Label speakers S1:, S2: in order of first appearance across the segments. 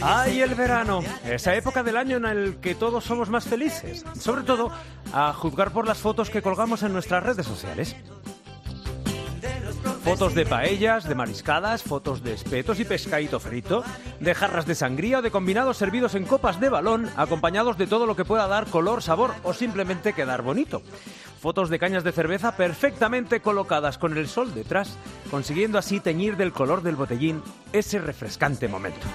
S1: ¡Ay, el verano! Esa época del año en el que todos somos más felices. Sobre todo, a juzgar por las fotos que colgamos en nuestras redes sociales. Fotos de paellas, de mariscadas, fotos de espetos y pescadito frito, de jarras de sangría o de combinados servidos en copas de balón, acompañados de todo lo que pueda dar color, sabor o simplemente quedar bonito. Fotos de cañas de cerveza perfectamente colocadas con el sol detrás, consiguiendo así teñir del color del botellín ese refrescante momento.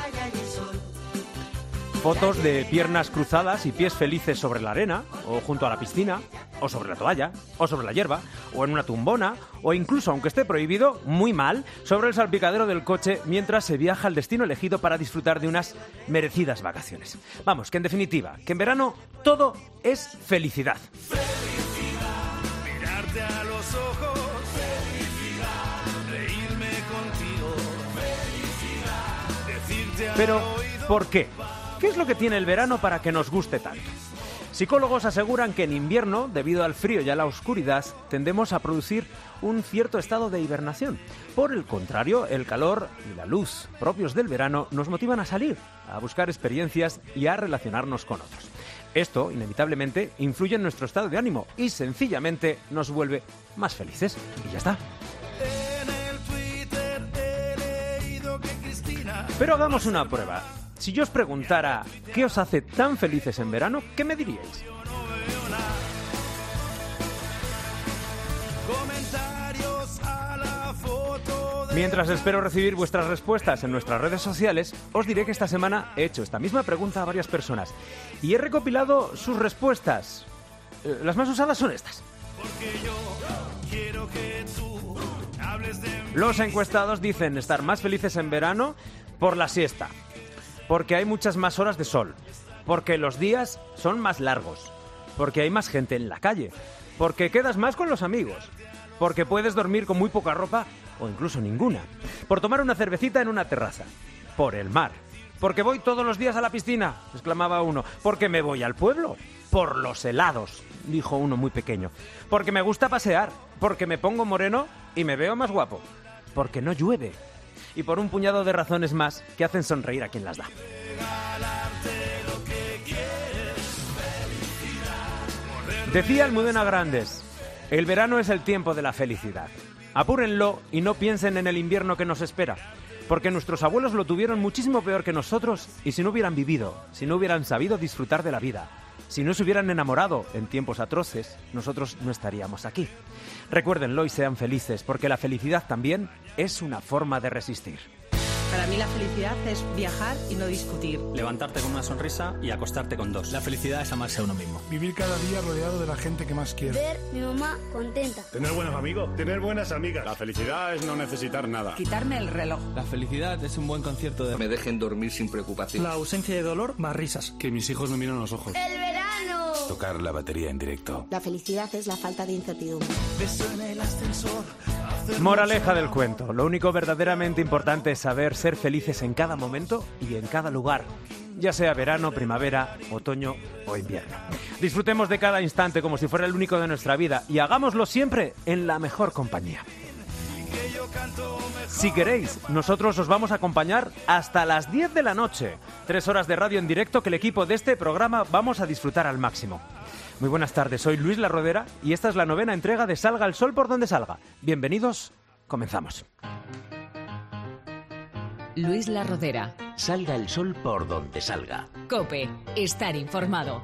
S1: Fotos de piernas cruzadas y pies felices sobre la arena, o junto a la piscina, o sobre la toalla, o sobre la hierba, o en una tumbona, o incluso, aunque esté prohibido, muy mal, sobre el salpicadero del coche mientras se viaja al destino elegido para disfrutar de unas merecidas vacaciones. Vamos, que en definitiva, que en verano todo es felicidad.
S2: Felicidad, mirarte a los ojos, felicidad, reírme contigo, felicidad, decirte al
S1: Pero,
S2: oído.
S1: ¿por qué? ¿Qué es lo que tiene el verano para que nos guste tanto? Psicólogos aseguran que en invierno, debido al frío y a la oscuridad, tendemos a producir un cierto estado de hibernación. Por el contrario, el calor y la luz propios del verano nos motivan a salir, a buscar experiencias y a relacionarnos con otros. Esto, inevitablemente, influye en nuestro estado de ánimo y sencillamente nos vuelve más felices. Y ya está.
S2: En el Twitter he leído que Cristina.
S1: Pero hagamos una prueba. Si yo os preguntara qué os hace tan felices en verano, ¿qué me diríais?
S2: Yo no veo nada. Comentarios a la foto de.
S1: Mientras espero recibir vuestras respuestas en nuestras redes sociales, os diré que esta semana he hecho esta misma pregunta a varias personas y he recopilado sus respuestas. Las más usadas son estas.
S2: Porque yo quiero que tú hables de mí.
S1: Los encuestados dicen estar más felices en verano por la siesta, porque hay muchas más horas de sol, porque los días son más largos, porque hay más gente en la calle, porque quedas más con los amigos, porque puedes dormir con muy poca ropa o incluso ninguna, por tomar una cervecita en una terraza, por el mar, porque voy todos los días a la piscina, exclamaba uno, porque me voy al pueblo, por los helados, dijo uno muy pequeño, porque me gusta pasear, porque me pongo moreno y me veo más guapo, porque no llueve, y por un puñado de razones más que hacen sonreír a quien las da. Decía Almudena Grandes, el verano es el tiempo de la felicidad. Apúrenlo y no piensen en el invierno que nos espera, porque nuestros abuelos lo tuvieron muchísimo peor que nosotros y si no hubieran vivido, si no hubieran sabido disfrutar de la vida, si no se hubieran enamorado en tiempos atroces, nosotros no estaríamos aquí. Recuérdenlo y sean felices, porque la felicidad también es una forma de resistir.
S3: Para mí la felicidad es viajar y no discutir.
S4: Levantarte con una sonrisa y acostarte con dos. La felicidad es amarse a uno mismo.
S5: Vivir cada día rodeado de la gente que más quiere.
S6: Ver mi mamá contenta.
S7: Tener buenos amigos, tener buenas amigas. La felicidad es no necesitar nada.
S3: Quitarme el reloj.
S4: La felicidad es un buen concierto de...
S8: Me dejen dormir sin preocupación.
S5: La ausencia de dolor más risas.
S7: Que mis hijos me miren a los ojos.
S6: ¡El verano!
S7: Tocar la batería en directo.
S9: La felicidad es la falta de incertidumbre.
S2: Beso en el ascensor.
S1: Moraleja del cuento. Lo único verdaderamente importante es saber ser felices en cada momento y en cada lugar, ya sea verano, primavera, otoño o invierno. Disfrutemos de cada instante como si fuera el único de nuestra vida y hagámoslo siempre en la mejor compañía. Si queréis, nosotros os vamos a acompañar hasta las 10 de la noche. 3 horas de radio en directo que el equipo de este programa vamos a disfrutar al máximo. Muy buenas tardes, soy Luis La Rodera y esta es la 9ª entrega de Salga el Sol por donde salga. Bienvenidos, comenzamos.
S10: Luis La Rodera.
S11: Salga el sol por donde salga.
S10: COPE. Estar informado.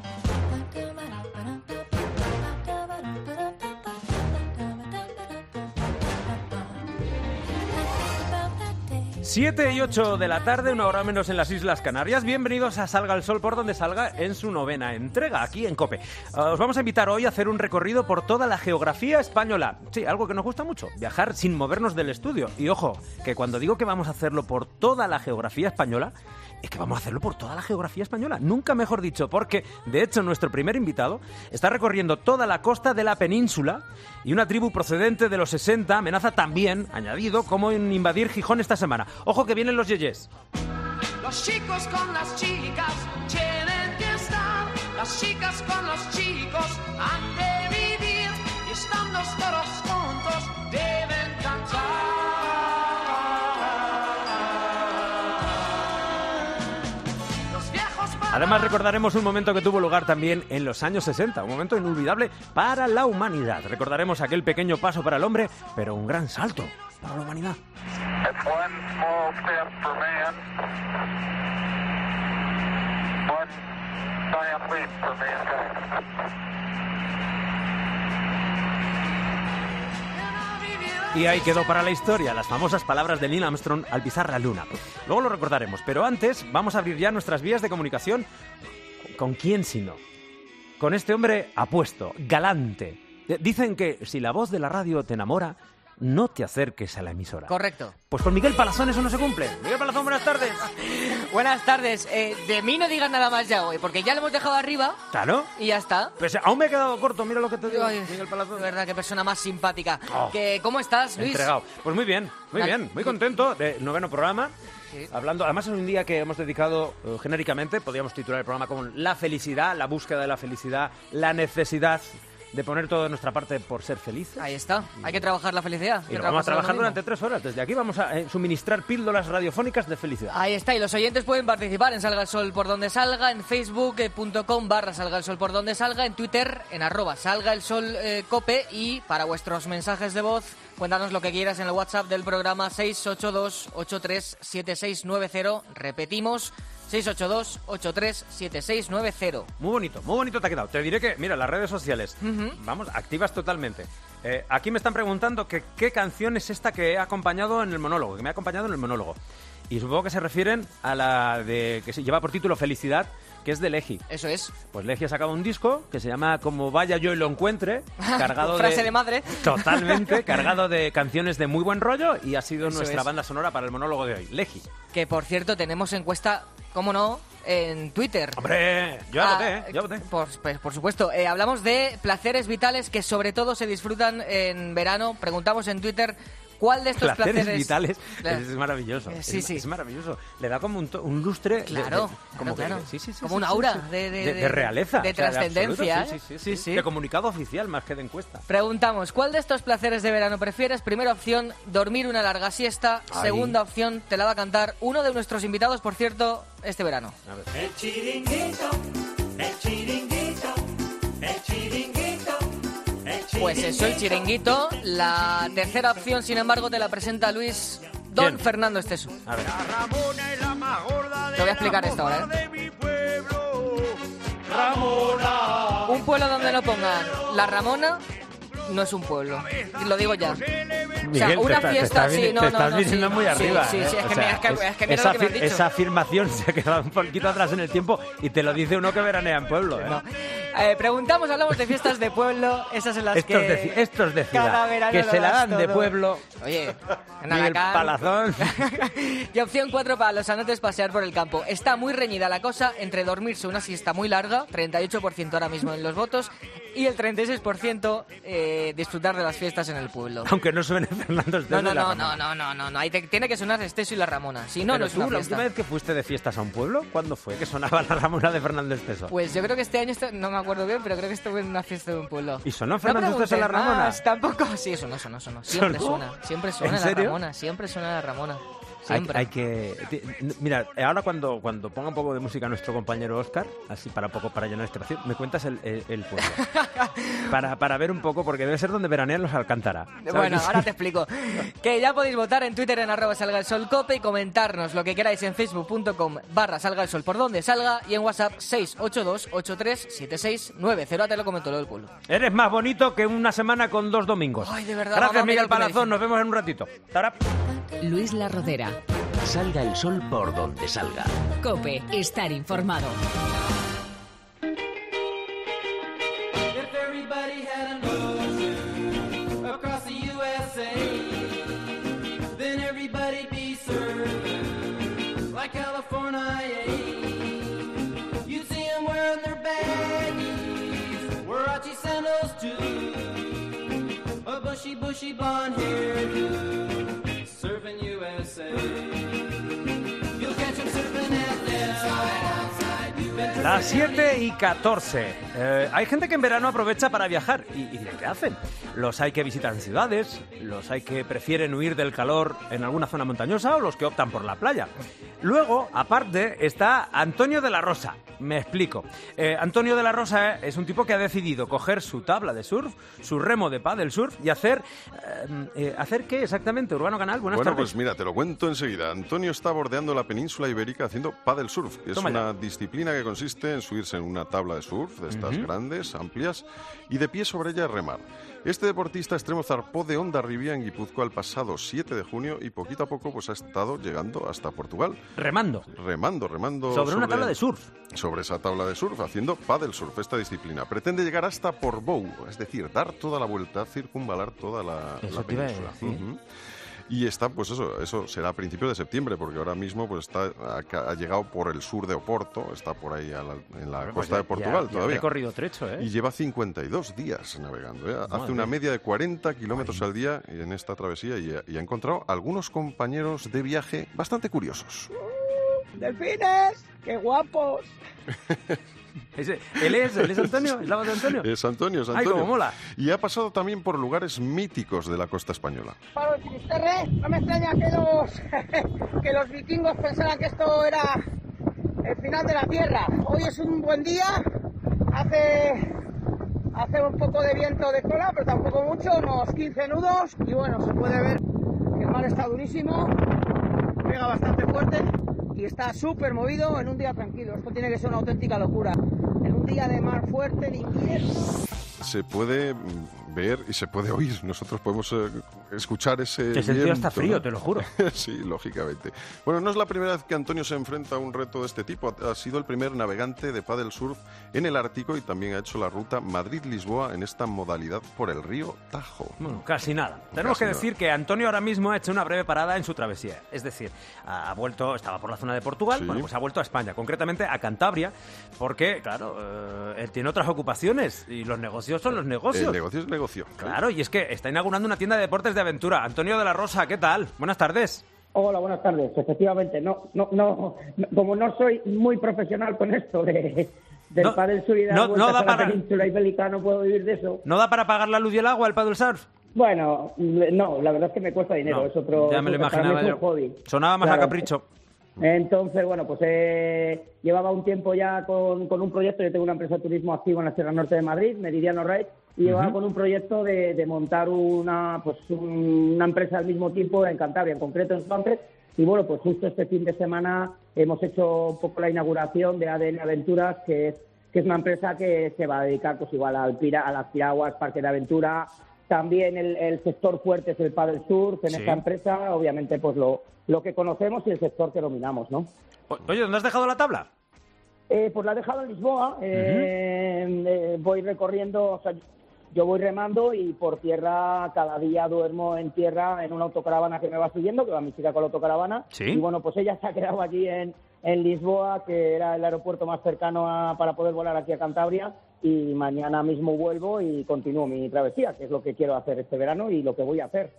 S1: 7 y 8 de la tarde, una hora menos en las Islas Canarias. Bienvenidos a Salga el Sol por donde salga en su 9ª entrega, aquí en COPE. Os vamos a invitar hoy a hacer un recorrido por toda la geografía española. Sí, algo que nos gusta mucho, viajar sin movernos del estudio. Y ojo, que cuando digo que vamos a hacerlo por toda la geografía española, es que vamos a hacerlo por toda la geografía española. Nunca mejor dicho, porque, de hecho, nuestro primer invitado está recorriendo toda la costa de la península y una tribu procedente de los 60 amenaza también, añadido, como en invadir Gijón esta semana. Ojo que vienen los yeyes.
S12: Los chicos con las chicas tienen que estar, las chicas con los chicos han de vivir y están los toros juntos, deben cantar.
S1: además recordaremos un momento que tuvo lugar también en los años 60, un momento inolvidable para la humanidad. Recordaremos aquel pequeño paso para el hombre, pero un gran salto para la humanidad. Y ahí quedó para la historia las famosas palabras de Neil Armstrong al pisar la luna. Luego lo recordaremos, pero antes vamos a abrir ya nuestras vías de comunicación. ¿Con quién sino? Con este hombre apuesto, galante. Dicen que si la voz de la radio te enamora, no te acerques a la emisora.
S8: Correcto.
S1: Pues con Miguel Palazón eso no se cumple. Miguel Palazón, buenas tardes.
S8: Buenas tardes. De mí no digas nada más ya hoy, porque ya lo hemos dejado arriba.
S1: Claro.
S8: Y ya está.
S1: Pues aún me he quedado corto, mira lo que te digo,
S8: Ay,
S1: Miguel Palazón.
S8: de verdad, qué persona más simpática.
S1: Oh.
S8: ¿Cómo estás, Luis?
S1: Entregado. Pues muy bien, muy contento de noveno programa.
S8: Sí.
S1: Hablando, además es un día que hemos dedicado genéricamente, podríamos titular el programa con la felicidad, la búsqueda de la felicidad, la necesidad de poner todo de nuestra parte por ser felices.
S8: Ahí está, hay que trabajar la felicidad.
S1: Y lo vamos a trabajar durante 3 horas. Desde aquí vamos a suministrar píldoras radiofónicas de felicidad.
S8: Ahí está, y los oyentes pueden participar en Salga el Sol por donde salga, en facebook.com/Salga el Sol por donde salga, en Twitter, en @SalgaElSolCope, y para vuestros mensajes de voz, cuéntanos lo que quieras en el WhatsApp del programa 682-837690. Repetimos, 682-837690.
S1: Muy bonito te ha quedado. Te diré que, mira, las redes sociales, vamos, activas totalmente. Aquí me están preguntando que qué canción es esta que he acompañado en el monólogo, que me ha acompañado en el monólogo. Y supongo que se refieren a la de que se lleva por título Felicidad, que es de Legi.
S8: Eso es.
S1: Pues Legi ha sacado un disco que se llama Como vaya yo y lo encuentre, cargado
S8: frase de madre.
S1: Totalmente, cargado de canciones de muy buen rollo, y ha sido
S8: Eso
S1: nuestra
S8: es.
S1: banda sonora para el monólogo de hoy. Legi.
S8: Que, por cierto, tenemos encuesta, ¿cómo no?, en Twitter.
S1: ¡Hombre! Yo voté.
S8: Por supuesto. Hablamos de placeres vitales que sobre todo se disfrutan en verano. Preguntamos en Twitter cuál de estos placeres
S1: vitales es maravilloso.
S8: Sí.
S1: Es maravilloso. Le da como un lustre.
S8: Claro,
S1: como
S8: claro.
S1: Sí,
S8: como un aura
S1: de realeza.
S8: De trascendencia.
S1: Sí. De comunicado oficial más que de encuesta.
S8: Preguntamos, ¿cuál de estos placeres de verano prefieres? Primera opción, dormir una larga siesta.
S1: Ay.
S8: Segunda opción, te la va a cantar uno de nuestros invitados, por cierto, este verano.
S1: A ver.
S2: El chiringuito, el chiringuito, el chiringuito, el chiringuito.
S8: Pues eso, el chiringuito. La tercera opción, sin embargo, te la presenta Luis Don
S1: ¿Quién?
S8: Fernando Esteso.
S1: A ver.
S2: Ramona es la más gorda de
S8: Te voy a explicar esto ahora,
S2: de mi pueblo. Ramona.
S8: Un pueblo donde no pongan la Ramona no es un pueblo. Lo digo ya.
S1: Miguel,
S8: una fiesta,
S1: te estás viniendo
S8: sí,
S1: muy arriba.
S8: Sí, es que,
S1: O sea,
S8: es que mira lo que me has dicho.
S1: esa afirmación se ha quedado un poquito atrás en el tiempo y te lo dice uno que veranea en pueblo.
S8: No. Preguntamos, hablamos de fiestas de pueblo, esas en las
S1: estos de ciudad,
S8: cada verano
S1: que
S8: lo
S1: se la
S8: das
S1: dan de
S8: todo.
S1: pueblo.
S8: Oye, en
S1: Miguel
S8: Alacant.
S1: Palazón.
S8: Y opción 4 para los anotes, pasear por el campo. Está muy reñida la cosa entre dormirse una siesta muy larga, 38% ahora mismo en los votos, y el 36% disfrutar de las fiestas en el pueblo.
S1: Aunque no suene Fernando Esteso.
S8: No. Ahí tiene que sonar Esteso y la Ramona. Si no,
S1: Pero
S8: no es
S1: tú,
S8: una
S1: la
S8: fiesta.
S1: última vez que fuiste de fiestas a un pueblo, ¿cuándo fue que sonaba la Ramona de Fernando Esteso?
S8: Pues yo creo que este año, no me acuerdo bien, pero creo que estuve en una fiesta de un pueblo.
S1: ¿Y sonó Fernando Esteso la
S8: preguntes
S1: Ramona?
S8: más, tampoco. Sí, sonó. Siempre
S1: ¿Sonó?
S8: suena
S1: ¿En
S8: la
S1: serio?
S8: Ramona, siempre suena la Ramona. Siempre.
S1: Hay que... Mira, ahora cuando ponga un poco de música nuestro compañero Óscar, así para llenar este vacío, me cuentas el pueblo. para ver un poco, porque debe ser donde veranean los Alcántara. ¿sabes?
S8: Bueno, ahora te explico. Que ya podéis votar en Twitter en @salgaelsolcope y comentarnos lo que queráis en facebook.com/salgaelsol por donde salga, y en WhatsApp 682-837690. Ahora te lo comento lo del pueblo.
S1: Eres más bonito que una semana con 2 domingos.
S8: Ay, de verdad.
S1: Gracias,
S8: mamá, mira
S1: Miguel
S8: lo que me
S1: Palazón.
S8: dice.
S1: Nos vemos en un ratito. Tarap.
S10: Luis La Rodera.
S11: Salga el sol por donde salga.
S10: Cope, estar informado.
S2: If everybody had an ocean across the USA, then everybody'd be served like California. You'd see them wearing their baggies, Warachi sandals too, a bushy blonde hairdo, surfing USA. You'll catch them surfing at
S1: Las 7:14. Hay gente que en verano aprovecha para viajar. ¿Y de qué hacen? Los hay que visitan ciudades, los hay que prefieren huir del calor en alguna zona montañosa o los que optan por la playa. Luego, aparte, está Antonio de la Rosa. Me explico. Antonio de la Rosa es un tipo que ha decidido coger su tabla de surf, su remo de paddle surf y hacer ¿qué exactamente? Urbano Canal, buenas tardes.
S13: Pues mira, te lo cuento enseguida. Antonio está bordeando la península ibérica haciendo paddle surf, que es una disciplina que consiste en subirse en una tabla de surf de estas grandes, amplias, y de pie sobre ella remar. Este deportista extremo zarpó de Hondarribia en Guipúzcoa el pasado 7 de junio y poquito a poco pues ha estado llegando hasta Portugal. Remando.
S1: Sobre una tabla de surf.
S13: Sobre esa tabla de surf, haciendo paddle surf, esta disciplina. Pretende llegar hasta Portbou, es decir, dar toda la vuelta, circunvalar toda la península. Y está, pues eso será a principios de septiembre, porque ahora mismo pues ha llegado por el sur de Oporto, está por ahí en la costa de Portugal todavía.
S1: Ha recorrido trecho,
S13: Y lleva 52 días navegando. Hace una media de 40 kilómetros al día en esta travesía y ha encontrado algunos compañeros de viaje bastante curiosos.
S14: ¡Delfines! ¡Qué guapos!
S1: ¿Él es Antonio? ¿Es la voz de Antonio?
S13: Es Antonio.
S1: ¡Ay, cómo mola!
S13: Y ha pasado también por lugares míticos de la costa española.
S14: Para el Finisterre, no me extraña que los vikingos pensaran que esto era el final de la tierra. Hoy es un buen día, hace un poco de viento de cola, pero tampoco mucho, unos 15 nudos. Y bueno, se puede ver que el mar está durísimo, pega bastante fuerte. Y está súper movido en un día tranquilo. Esto tiene que ser una auténtica locura. En un día de mar fuerte, de invierno.
S13: Se puede ver y se puede oír. Nosotros podemos escuchar ese
S1: Ese tío está frío, te lo juro.
S13: Sí, lógicamente. Bueno, no es la primera vez que Antonio se enfrenta a un reto de este tipo. Ha sido el primer navegante de paddle surf en el Ártico y también ha hecho la ruta Madrid-Lisboa en esta modalidad por el río Tajo.
S1: Bueno, casi nada. Tenemos que decir que Antonio ahora mismo ha hecho una breve parada en su travesía. Es decir, estaba por la zona de Portugal, bueno, pues ha vuelto a España, concretamente a Cantabria, porque, claro, él tiene otras ocupaciones y los negocios son los negocios.
S13: El negocio es negocio.
S1: Claro, y es que está inaugurando una tienda de deportes de aventura. Antonio de la Rosa, ¿qué tal? Buenas tardes.
S14: Hola, buenas tardes. Efectivamente, como no soy muy profesional con esto del paddle surf y de la península ibérica, no puedo vivir de eso.
S1: ¿No da para pagar la luz y el agua el paddle surf?
S14: Bueno, no, la verdad es que me cuesta dinero. Es otro.
S1: Ya me lo imaginaba yo.
S14: Hobby.
S1: Sonaba más a capricho.
S14: Entonces, bueno, pues llevaba un tiempo ya con un proyecto. Yo tengo una empresa de turismo activo en la Sierra Norte de Madrid, Meridiano Ride, y llevaba con un proyecto de montar una empresa al mismo tiempo en Cantabria, en concreto en Flandes. Y bueno, pues justo este fin de semana hemos hecho un poco la inauguración de ADN Aventuras, que es una empresa que se va a dedicar pues igual a las piraguas, parque de aventura. También el sector fuerte es el paddle surf en esta empresa, obviamente pues lo que conocemos y el sector que dominamos, ¿no?
S1: Oye, ¿dónde has dejado la tabla?
S14: Pues la he dejado en Lisboa, voy recorriendo, o sea, yo voy remando y por tierra cada día duermo en tierra en una autocaravana que me va siguiendo, que va mi chica con la autocaravana, y bueno, pues ella se ha quedado allí en Lisboa, que era el aeropuerto más cercano para poder volar aquí a Cantabria, y mañana mismo vuelvo y continúo mi travesía, que es lo que quiero hacer este verano y lo que voy a hacer.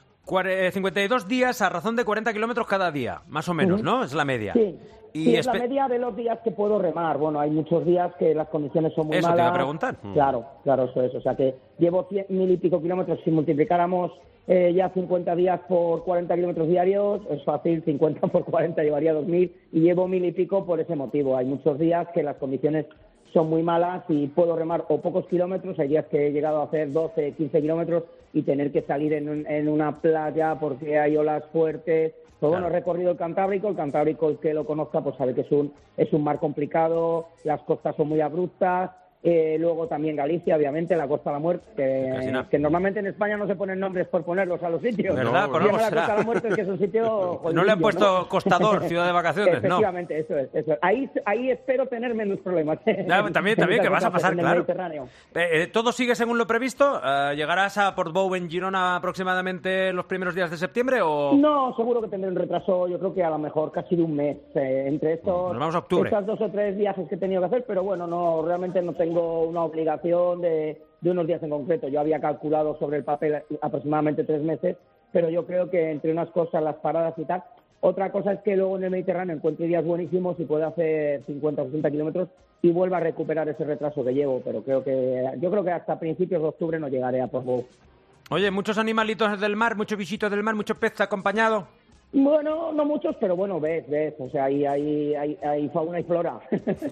S1: 52 días a razón de 40 kilómetros cada día, más o menos, ¿no? Es la media.
S14: Sí, es la media de los días que puedo remar. Bueno, hay muchos días que las condiciones son muy malas.
S1: Eso te iba a preguntar.
S14: Claro, eso es. O sea que llevo 100.000 y pico kilómetros. Si multiplicáramos ya 50 días por 40 kilómetros diarios, es fácil, 50 por 40 llevaría 2.000 y llevo 1.000 y pico por ese motivo. Hay muchos días que las condiciones son muy malas y puedo remar o pocos kilómetros. Hay días que he llegado a hacer 12, 15 kilómetros y tener que salir en una playa porque hay olas fuertes. Pues bueno, he recorrido el Cantábrico, el que lo conozca pues sabe que es un mar complicado, las costas son muy abruptas. Luego también Galicia, obviamente, la Costa de la Muerte, que normalmente en España no se ponen nombres por ponerlos a los sitios.
S1: ¿Verdad?
S14: No, la Costa de la Muerte, que es un sitio...
S1: No le han puesto Costador, ciudad de vacaciones,
S14: Efectivamente, eso es. Ahí espero tener menos problemas.
S1: También, que vas a pasar, claro. ¿Todo sigue según lo previsto? ¿Llegarás a Portbou en Girona aproximadamente los primeros días de septiembre o...?
S14: No, seguro que tendré un retraso, yo creo que a lo mejor casi de un mes. Entre
S1: nos vamos a octubre.
S14: Estas 2 o 3 viajes que he tenido que hacer, pero bueno, realmente no tengo una obligación de unos días en concreto. Yo había calculado sobre el papel aproximadamente 3 meses, pero yo creo que entre unas cosas, las paradas y tal. Otra cosa es que luego en el Mediterráneo encuentre días buenísimos y pueda hacer 50 o 60 kilómetros y vuelva a recuperar ese retraso que llevo, pero yo creo que hasta principios de octubre no llegaré a Portbou.
S1: Oye, muchos animalitos del mar, muchos bichitos del mar, muchos peces acompañados.
S14: Bueno, no muchos, pero bueno, ves, o sea, hay fauna y flora.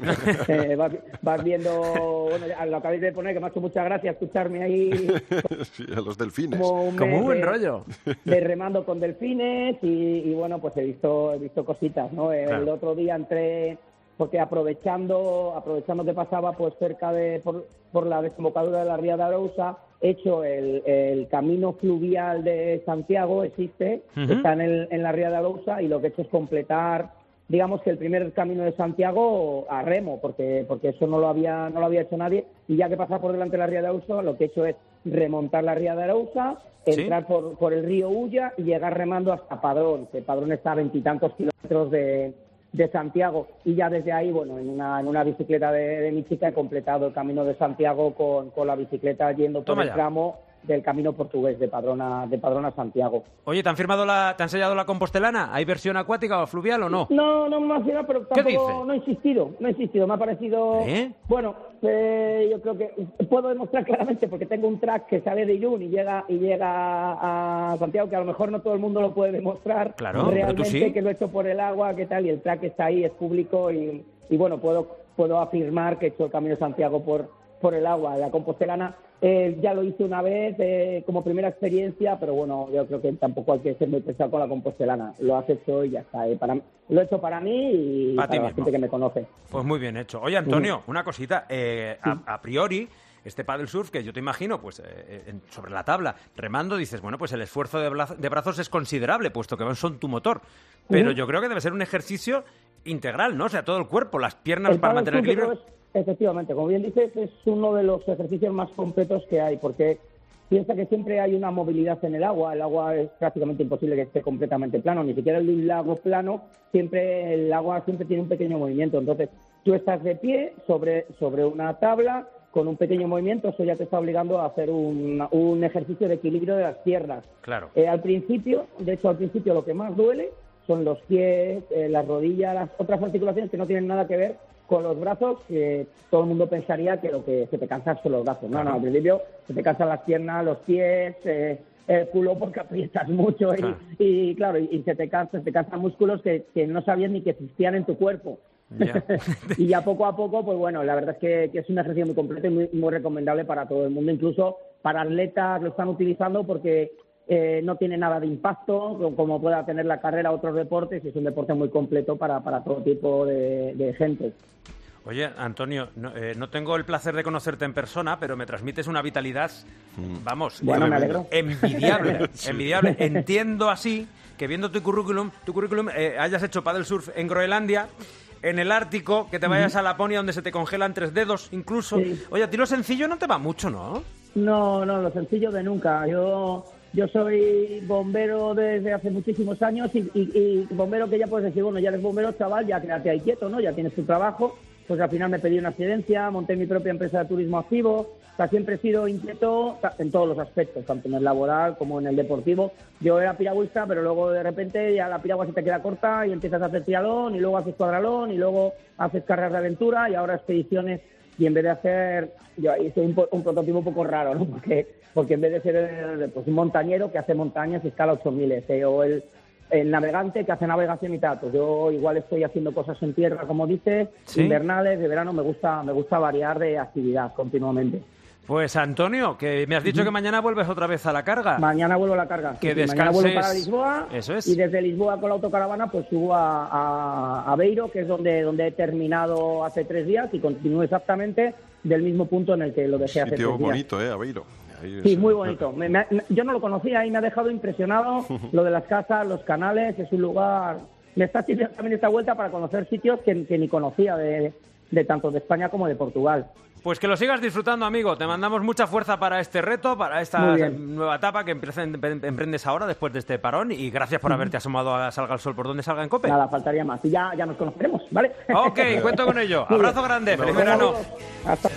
S14: Vas viendo, bueno, lo acabáis de poner, que me ha hecho mucha gracia escucharme ahí.
S13: Sí, a los delfines.
S1: Como un buen rollo.
S14: De remando con delfines y bueno, pues he visto cositas, ¿no?
S1: Claro.
S14: El otro día entré, porque aprovechando que pasaba pues cerca de, por la desembocadura de la Ría de Arousa, he hecho el camino fluvial de Santiago, existe, está en la Ría de Arousa, y lo que he hecho es completar, digamos que el primer camino de Santiago a remo, porque eso no lo había hecho nadie, y ya que pasa por delante de la Ría de Arousa, lo que he hecho es remontar la Ría de Arousa, entrar por el río Ulla y llegar remando hasta Padrón, que Padrón está a 20 y tantos kilómetros de Santiago, y ya desde ahí, bueno, en una bicicleta de mi chica he completado el camino de Santiago con la bicicleta yendo por el tramo del camino portugués de Padrón a Santiago.
S1: Oye, ¿te han sellado la compostelana? ¿Hay versión acuática o fluvial o no?
S14: No me ha sellado, pero tampoco no he insistido, me ha parecido... Bueno, yo creo que puedo demostrar claramente, porque tengo un track que sale de Irún y llega a Santiago, que a lo mejor no todo el mundo lo puede demostrar.
S1: Claro,
S14: realmente,
S1: pero tú sí.
S14: Que lo he hecho por el agua, qué tal, y el track está ahí, es público, y bueno, puedo afirmar que he hecho el Camino de Santiago por el agua. La compostelana ya lo hice una vez como primera experiencia, pero bueno, yo creo que tampoco hay que ser muy pesado con la compostelana. Lo has hecho y ya está. Lo he hecho para mí y para la gente que me conoce.
S1: Pues muy bien hecho. Oye, Antonio, una cosita. A priori, este paddle surf, que yo te imagino, pues sobre la tabla, remando, dices, bueno, pues el esfuerzo de brazos es considerable, puesto que son tu motor. Pero yo creo que debe ser un ejercicio integral, ¿no? O sea, todo el cuerpo, las piernas para mantener el equilibrio.
S14: Efectivamente, como bien dices, es uno de los ejercicios más completos que hay, porque piensa que siempre hay una movilidad en el agua es prácticamente imposible que esté completamente plano, ni siquiera el lago plano, el agua siempre tiene un pequeño movimiento, entonces tú estás de pie sobre una tabla con un pequeño movimiento, eso ya te está obligando a hacer un ejercicio de equilibrio de las piernas.
S1: Claro.
S14: Al principio lo que más duele son los pies, las rodillas, las otras articulaciones que no tienen nada que ver con los brazos, que todo el mundo pensaría que lo que se te cansan son los brazos. No, al principio se te cansan las piernas, los pies, el culo porque aprietas mucho y claro, y se te cansan músculos que no sabías ni que existían en tu cuerpo.
S1: Yeah.
S14: Y ya poco a poco, pues bueno, la verdad es que es un ejercicio muy completo y muy recomendable para todo el mundo, incluso para atletas lo están utilizando porque no tiene nada de impacto, como pueda tener la carrera o otros deportes, y es un deporte muy completo para todo tipo de gente.
S1: Oye, Antonio, no tengo el placer de conocerte en persona, pero me transmites una vitalidad, vamos,
S14: bueno, me alegro.
S1: Envidiable. Entiendo así que viendo tu currículum hayas hecho paddle surf en Groenlandia, en el Ártico, que te vayas a Laponia donde se te congelan 3 dedos incluso. Sí. Oye, a ti lo sencillo no te va mucho, ¿no?
S14: No, lo sencillo de nunca. Yo soy bombero desde hace muchísimos años y bombero que ya puedes decir, bueno, ya eres bombero, chaval, ya quédate ahí quieto, ¿no? Ya tienes tu trabajo. Pues al final me pedí una excedencia, monté mi propia empresa de turismo activo. O sea, siempre he sido inquieto en todos los aspectos, tanto en el laboral como en el deportivo. Yo era piragüista, pero luego de repente ya la piragua se te queda corta y empiezas a hacer triatlón y luego haces cuadralón y luego haces carreras de aventura y ahora expediciones. Y en vez de hacer, yo ahí soy un prototipo un poco raro, ¿no? Porque en vez de ser pues, un montañero que hace montañas y escala 8000, o el navegante que hace navegación y tal, pues yo igual estoy haciendo cosas en tierra, como dices, ¿sí? Invernales, de verano, me gusta variar de actividad continuamente.
S1: Pues Antonio, que me has dicho que mañana vuelves otra vez a la carga.
S14: Mañana vuelvo a la carga.
S1: Que descanses.
S14: Mañana vuelvo para Lisboa.
S1: Eso es.
S14: Y desde Lisboa con la autocaravana pues subo a Beiro, que es donde he terminado hace 3 días y continúo exactamente del mismo punto en el que lo dejé hace 3 días.
S13: Sitio bonito, Aveiro.
S14: Sí, muy bonito. Yo no lo conocía y me ha dejado impresionado lo de las casas, los canales. Es un lugar... Me está haciendo también esta vuelta para conocer sitios que ni conocía de tanto de España como de Portugal.
S1: Pues que lo sigas disfrutando, amigo. Te mandamos mucha fuerza para este reto, para esta nueva etapa que emprendes ahora después de este parón. Y gracias por haberte asomado a Salga el Sol por donde salga en COPE.
S14: Nada, faltaría más. Y ya nos conoceremos, ¿vale?
S1: Ok, cuento con ello. Abrazo grande. Feliz verano.
S14: Hasta.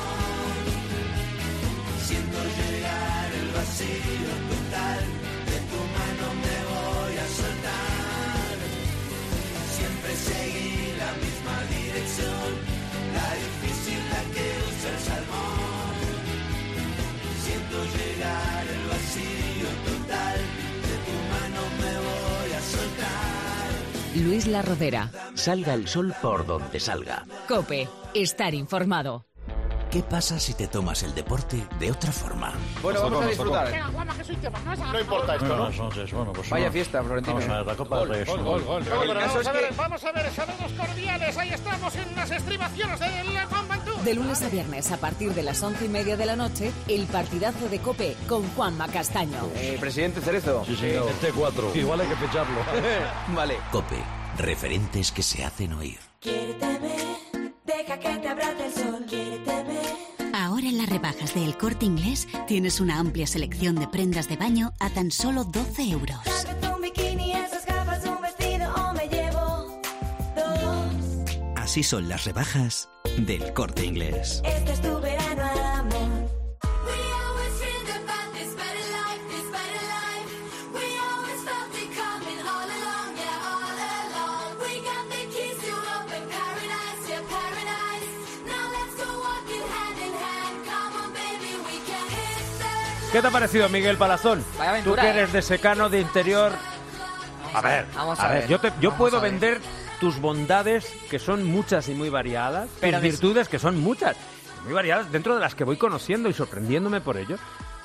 S2: Siento llegar el vacío total, de tu mano me voy a soltar. Siempre seguí la misma dirección.
S10: Luis La Rodera.
S11: Salga el sol por donde salga.
S10: COPE. Estar informado.
S15: ¿Qué pasa si te tomas el deporte de otra forma?
S16: Bueno, vamos a disfrutar.
S7: No importa esto, ¿no?
S16: Buenas noches. Bueno, pues vaya fiesta, Florentino.
S7: Vamos a ver, la Copa del Rey. Gol.
S17: Vamos a ver, saludos cordiales. Ahí estamos en las estribaciones del Juan Bantú.
S10: De lunes a viernes, a partir de las 11:30 de la noche, el partidazo de COPE con Juanma Castaño.
S16: Presidente Cerezo.
S7: Sí, señor. El T4. Igual hay que ficharlo.
S16: Vale.
S15: COPE. Referentes que se hacen oír.
S18: Quiérteme, deja que te abrace el sol. Quiérteme.
S19: Ahora en las rebajas de El Corte Inglés tienes una amplia selección de prendas de baño a tan solo 12 euros.
S18: Trágate un bikini, esas gafas, un vestido o me llevo dos.
S15: Así son las rebajas del Corte Inglés.
S18: Este es tu verano, amor.
S1: ¿Qué te ha parecido, Miguel Palazón?
S8: Vaya aventura,
S1: Tú que eres de secano, de interior.
S8: Vamos a ver.
S1: Yo puedo vender tus bondades, que son muchas y muy variadas,
S8: pero
S1: tus virtudes, que son muchas y muy variadas, dentro de las que voy conociendo y sorprendiéndome por ello.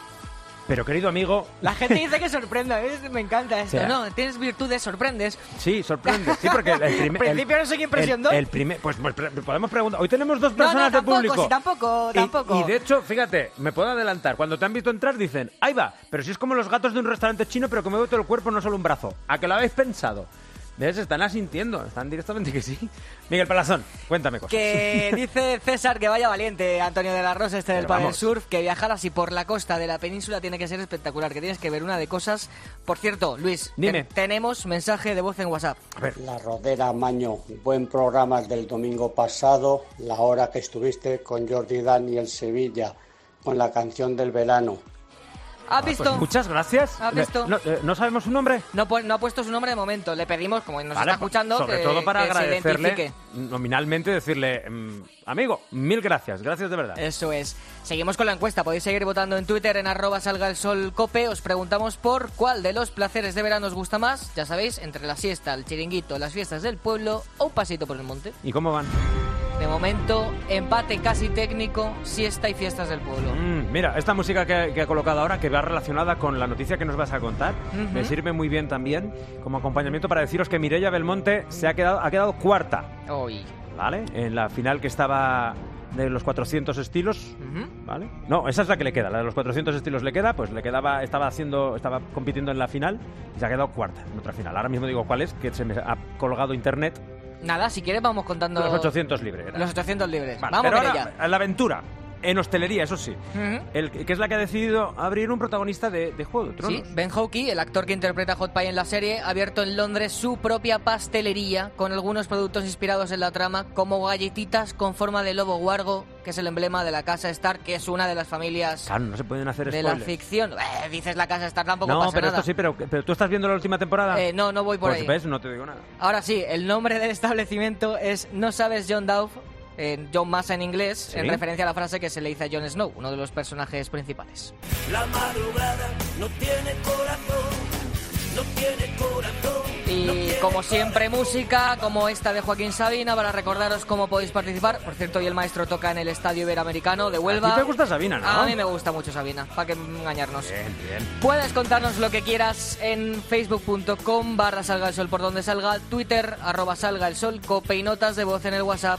S1: Pero, querido amigo...
S8: La gente dice que sorprenda, me encanta esto.
S1: ¿Sí?
S8: No, tienes virtudes, sorprendes.
S1: Sí, sorprende. Sí, porque el primer...
S8: Al principio no sé qué impresión doy.
S1: El primer... Pues podemos preguntar. Hoy tenemos dos personas de público.
S8: Sí, tampoco.
S1: Y de hecho, fíjate, me puedo adelantar. Cuando te han visto entrar dicen, ahí va, pero si es como los gatos de un restaurante chino, pero que mueve todo el cuerpo, no solo un brazo. ¿A que lo habéis pensado? ¿Ves? Están asintiendo, están directamente que sí. Miguel Palazón, cuéntame cosas.
S8: Que dice César que vaya valiente, Antonio de la Rosa, del
S1: Pero
S8: Padel
S1: vamos.
S8: Surf, que viajar así por la costa de la península tiene que ser espectacular, que tienes que ver una de cosas. Por cierto, Luis,
S1: Dime.
S8: tenemos mensaje de voz en WhatsApp.
S1: A ver.
S20: La Rodera Maño, buen programa el del domingo pasado, la hora que estuviste con Jordi Dani el Sevilla, con la canción del verano.
S8: ¿Has visto?
S1: Pues muchas gracias.
S8: ¿Has visto?
S1: ¿No sabemos su nombre?
S8: No ha puesto su nombre de momento. Le pedimos, como nos
S1: Vale,
S8: está escuchando,
S1: sobre
S8: que,
S1: todo para
S8: que se
S1: agradecerle,
S8: identifique.
S1: nominalmente decirle, amigo, mil gracias de verdad.
S8: Eso es. Seguimos con la encuesta. Podéis seguir votando en Twitter en @salgaelsolcope. Os preguntamos por cuál de los placeres de verano os gusta más. Ya sabéis, entre la siesta, el chiringuito, las fiestas del pueblo o un pasito por el monte.
S1: ¿Y cómo van?
S8: De momento, empate casi técnico, siesta y fiestas del pueblo.
S1: Mira, esta música que ha colocado ahora, que va relacionada con la noticia que nos vas a contar, me sirve muy bien también como acompañamiento para deciros que Mireia Belmonte ha quedado cuarta.
S8: Hoy.
S1: ¿Vale? En la final que estaba de los 400 estilos, ¿vale? No, esa es la que le queda, la de los 400 estilos le queda, pues le quedaba, estaba compitiendo en la final y se ha quedado cuarta en otra final. Ahora mismo digo cuál es, que se me ha colgado internet.
S8: Nada, si quieres vamos contando...
S1: Los 800 libres.
S8: Los 800 libres.
S1: Vale,
S8: Vamos,
S1: pero
S8: Mireia.
S1: ahora, a la aventura. En hostelería, eso sí. Que es la que ha decidido abrir un protagonista de Juego de Tronos.
S8: Sí, Ben Hawkey, el actor que interpreta a Hot Pie en la serie, ha abierto en Londres su propia pastelería con algunos productos inspirados en la trama, como galletitas con forma de lobo huargo, que es el emblema de la casa Stark, que es una de las familias
S1: Claro, no se pueden hacer
S8: de
S1: spoilers.
S8: la ficción. Dices la casa Stark, tampoco
S1: No,
S8: pasa
S1: pero
S8: nada.
S1: esto sí, pero ¿tú estás viendo la última temporada?
S8: No voy por
S1: Pues
S8: ahí.
S1: ves, no te digo nada.
S8: Ahora sí, el nombre del establecimiento es No sabes John Dove, John Massa en inglés,
S1: ¿Sí?
S8: en referencia a la frase que se le dice a Jon Snow, uno de los personajes principales.
S2: La madrugada no tiene corazón, no tiene corazón.
S8: Y como siempre, música como esta de Joaquín Sabina para recordaros cómo podéis participar. Por cierto, hoy el maestro toca en el Estadio Iberoamericano de Huelva.
S1: ¿A ti te gusta Sabina, no?
S8: A mí me gusta mucho Sabina, para que engañarnos.
S1: Bien.
S8: Puedes contarnos lo que quieras en facebook.com/salgaelsol por donde salga, Twitter @salgaelsol, cope y notas de voz en el WhatsApp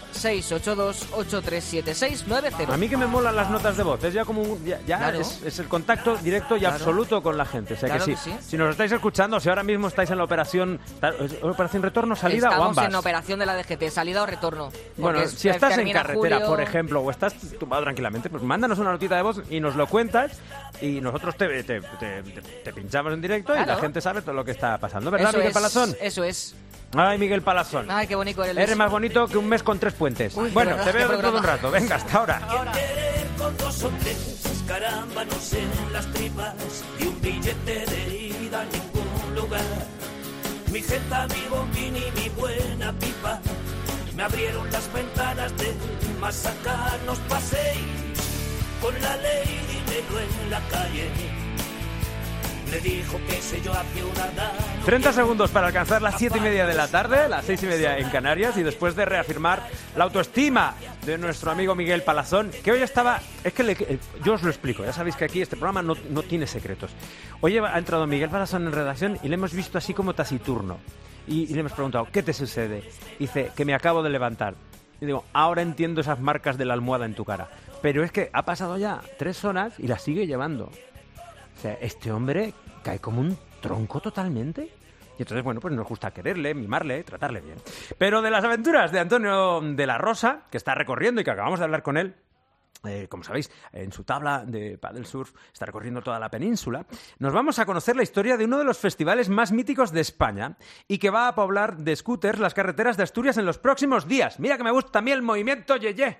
S8: 682-837690.
S1: A mí que me molan las notas de voz, es ya como
S8: Claro.
S1: es el contacto directo y
S8: Claro.
S1: absoluto con la gente. O sea
S8: Claro
S1: que
S8: que
S1: sí.
S8: sí.
S1: Si nos estáis escuchando, si ahora mismo estáis en la operación retorno, salida o
S8: Estamos
S1: ambas.
S8: en operación de la DGT, salida o retorno.
S1: Bueno,
S8: Porque
S1: si estás en
S8: termina
S1: carretera,
S8: julio.
S1: por ejemplo, o estás tumbado tranquilamente, pues mándanos una notita de voz y nos lo cuentas y nosotros te pinchamos en directo y
S8: Claro.
S1: la gente sabe todo lo que está pasando, ¿verdad,
S8: Eso
S1: Miguel
S8: es,
S1: Palazón?
S8: Eso es.
S1: Ay, Miguel Palazón.
S8: Ay, qué bonito eres.
S1: Eres más bonito que un mes con 3 puentes.
S8: Uy,
S1: Bueno,
S8: de verdad,
S1: te veo
S8: qué
S1: dentro de un
S8: programa.
S1: rato. Venga, hasta ahora.
S2: Querer con 2 o 3 carámbanos en las tripas y un billete de ida a ningún lugar. Mi jeta, mi bombín y mi buena pipa me abrieron las ventanas del Mazacá. Nos paséis con la ley, dímelo en la calle. le dijo que sé yo hacía una dama.
S1: 30 segundos para alcanzar las 7:30 de la tarde, las 6:30 en Canarias, y después de reafirmar la autoestima de nuestro amigo Miguel Palazón, que hoy estaba... Es que yo os lo explico, ya sabéis que aquí este programa no tiene secretos. Hoy ha entrado Miguel Palazón en redacción y le hemos visto así como taciturno. Y le hemos preguntado, ¿qué te sucede? Dice, que me acabo de levantar. Y digo, ahora entiendo esas marcas de la almohada en tu cara. Pero es que ha pasado ya 3 horas y las sigue llevando. O sea, este hombre cae como un tronco totalmente. Y entonces, bueno, pues nos gusta quererle, mimarle, tratarle bien. Pero de las aventuras de Antonio de la Rosa, que está recorriendo y que acabamos de hablar con él, como sabéis, en su tabla de paddle surf está recorriendo toda la península, nos vamos a conocer la historia de uno de los festivales más míticos de España y que va a poblar de scooters las carreteras de Asturias en los próximos días. Mira que me gusta también el movimiento Yeye.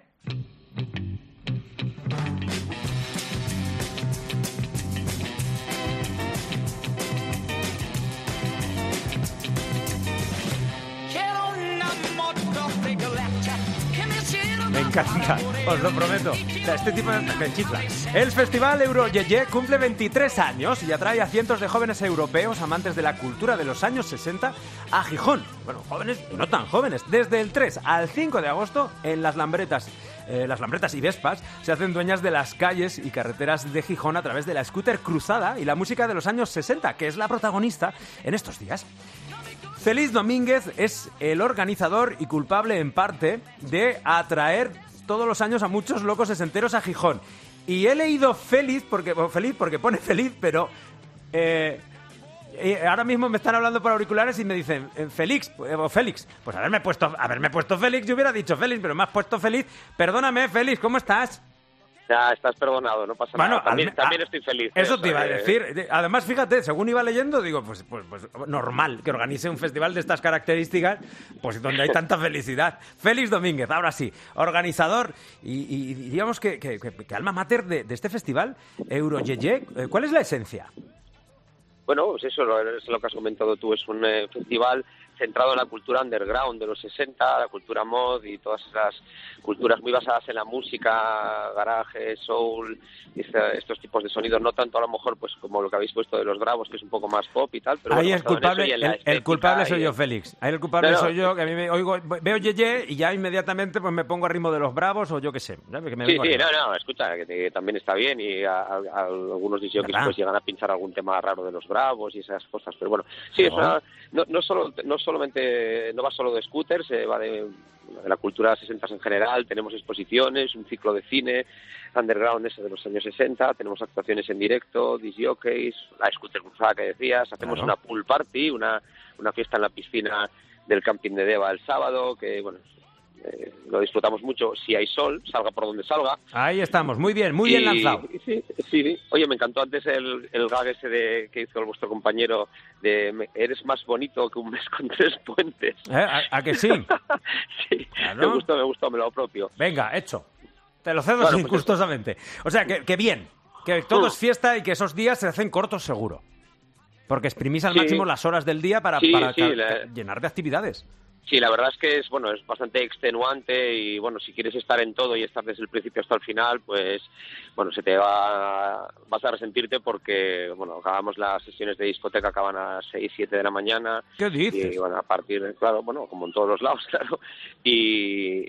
S1: Me encanta, os lo prometo. O sea, este tipo me chifla. El Festival Euro Yeye cumple 23 años y atrae a cientos de jóvenes europeos amantes de la cultura de los años 60 a Gijón. Bueno, jóvenes y no tan jóvenes. Desde el 3 al 5 de agosto en las Lambretas y Vespas se hacen dueñas de las calles y carreteras de Gijón a través de la scooter cruzada y la música de los años 60, que es la protagonista en estos días. Félix Domínguez es el organizador y culpable en parte de atraer todos los años a muchos locos sesenteros a Gijón. Y he leído feliz porque pone feliz, pero ahora mismo me están hablando por auriculares y me dicen Félix. Pues haberme puesto Félix, yo hubiera dicho Félix, pero me has puesto feliz. Perdóname, Félix, ¿cómo estás?
S21: Ya, estás perdonado, no pasa nada. También estoy feliz.
S1: Eso te iba a decir. Además, fíjate, según iba leyendo, digo, pues normal que organice un festival de estas características, pues donde hay tanta felicidad. Félix Domínguez, ahora sí, organizador y digamos que alma mater de este festival, Euro Yeye. ¿Cuál es la esencia?
S21: Bueno, pues eso es lo que has comentado tú, es un festival centrado en la cultura underground de los 60, la cultura mod y todas esas culturas muy basadas en la música, garaje, soul, estos tipos de sonidos, no tanto a lo mejor pues como lo que habéis puesto de los Bravos, que es un poco más pop y tal, pero
S1: ahí
S21: bueno,
S1: es culpable, el culpable soy yo, Félix. Ahí el culpable soy yo, que a mí veo Yeye y ya inmediatamente pues me pongo a ritmo de los Bravos o yo qué sé.
S21: Escucha, que también está bien y algunos disjockeys pues llegan a pinchar algún tema raro de los Bravos y esas cosas, pero bueno, sí, no va solo de scooters, va de la cultura 60 en general, tenemos exposiciones, un ciclo de cine underground ese de los años 60, tenemos actuaciones en directo, disjockeys, la scooter cruzada que decías, hacemos una pool party, una fiesta en la piscina del camping de Deva el sábado, que bueno, lo disfrutamos mucho, si hay sol, salga por donde salga.
S1: Ahí estamos, muy bien lanzado.
S21: Sí. Oye, me encantó antes el gag ese que hizo vuestro compañero de eres más bonito que un mes con 3 puentes.
S1: ¿A que sí?
S21: Sí, claro. Me gustó, me lo apropio.
S1: Venga, hecho. Te lo cedo gustosamente. O sea, que bien, que todo es fiesta y que esos días se hacen cortos seguro. Porque exprimís al máximo las horas del día para llenar de actividades.
S21: Sí, la verdad es que es bastante extenuante y bueno, si quieres estar en todo y estar desde el principio hasta el final, pues bueno, vas a resentirte porque bueno, acabamos las sesiones de discoteca, acaban a 6, 7 de la mañana.
S1: ¿Qué dices?
S21: Y bueno, a partir, claro, bueno, como en todos los lados, claro, y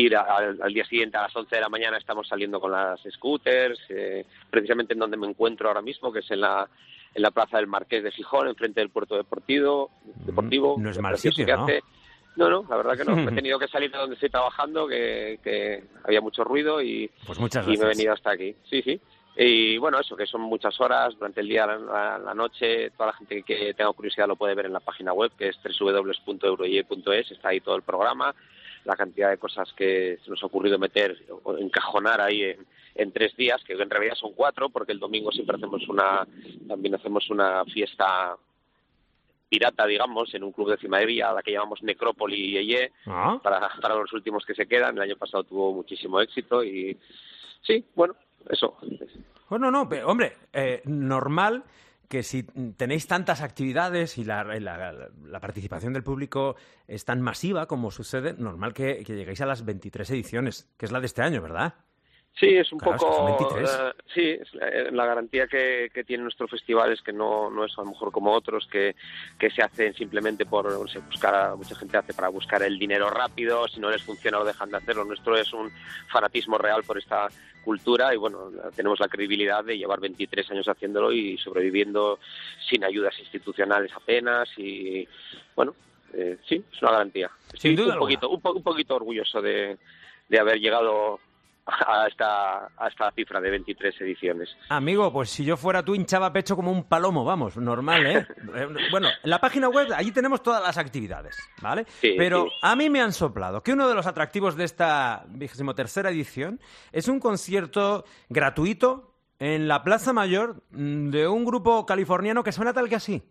S21: al día siguiente a las 11 de la mañana estamos saliendo con las scooters, precisamente en donde me encuentro ahora mismo, que es en la plaza del Marqués de Gijón, enfrente del puerto deportivo.
S1: No es mal sitio, ¿no?
S21: No, la verdad que no. He tenido que salir de donde estoy trabajando, que había mucho ruido y me he venido hasta aquí. Sí. Y bueno, eso, que son muchas horas durante el día, la noche. Toda la gente que tenga curiosidad lo puede ver en la página web, que es www.euroye.es. Está ahí todo el programa, la cantidad de cosas que se nos ha ocurrido meter o encajonar ahí en 3 días, que en realidad son 4, porque el domingo siempre también hacemos una fiesta pirata, digamos, en un club de Cimadevilla, a la que llamamos Necrópoli y Yeye, para los últimos que se quedan. El año pasado tuvo muchísimo éxito y sí, bueno, eso.
S1: Bueno, no, pero, hombre, normal que si tenéis tantas actividades y la participación del público es tan masiva como sucede, normal que lleguéis a las 23 ediciones, que es la de este año, ¿verdad?
S21: Sí, es un
S1: Claro,
S21: poco...
S1: es que son 23.
S21: La garantía que tiene nuestro festival es que no es a lo mejor como otros que se hacen simplemente mucha gente hace para buscar el dinero rápido, si no les funciona lo dejan de hacerlo. Nuestro es un fanatismo real por esta cultura y bueno, tenemos la credibilidad de llevar 23 años haciéndolo y sobreviviendo sin ayudas institucionales apenas y bueno, sí, es una garantía.
S1: Sin duda
S21: un poquito orgulloso de haber llegado a esta cifra de 23 ediciones.
S1: Amigo, pues si yo fuera tú hinchaba pecho como un palomo, vamos, normal, ¿eh? Bueno, en la página web allí tenemos todas las actividades, ¿vale?
S21: Sí,
S1: pero
S21: sí.
S1: A mí me han soplado que uno de los atractivos de esta 23ª edición es un concierto gratuito en la Plaza Mayor de un grupo californiano que suena tal que así.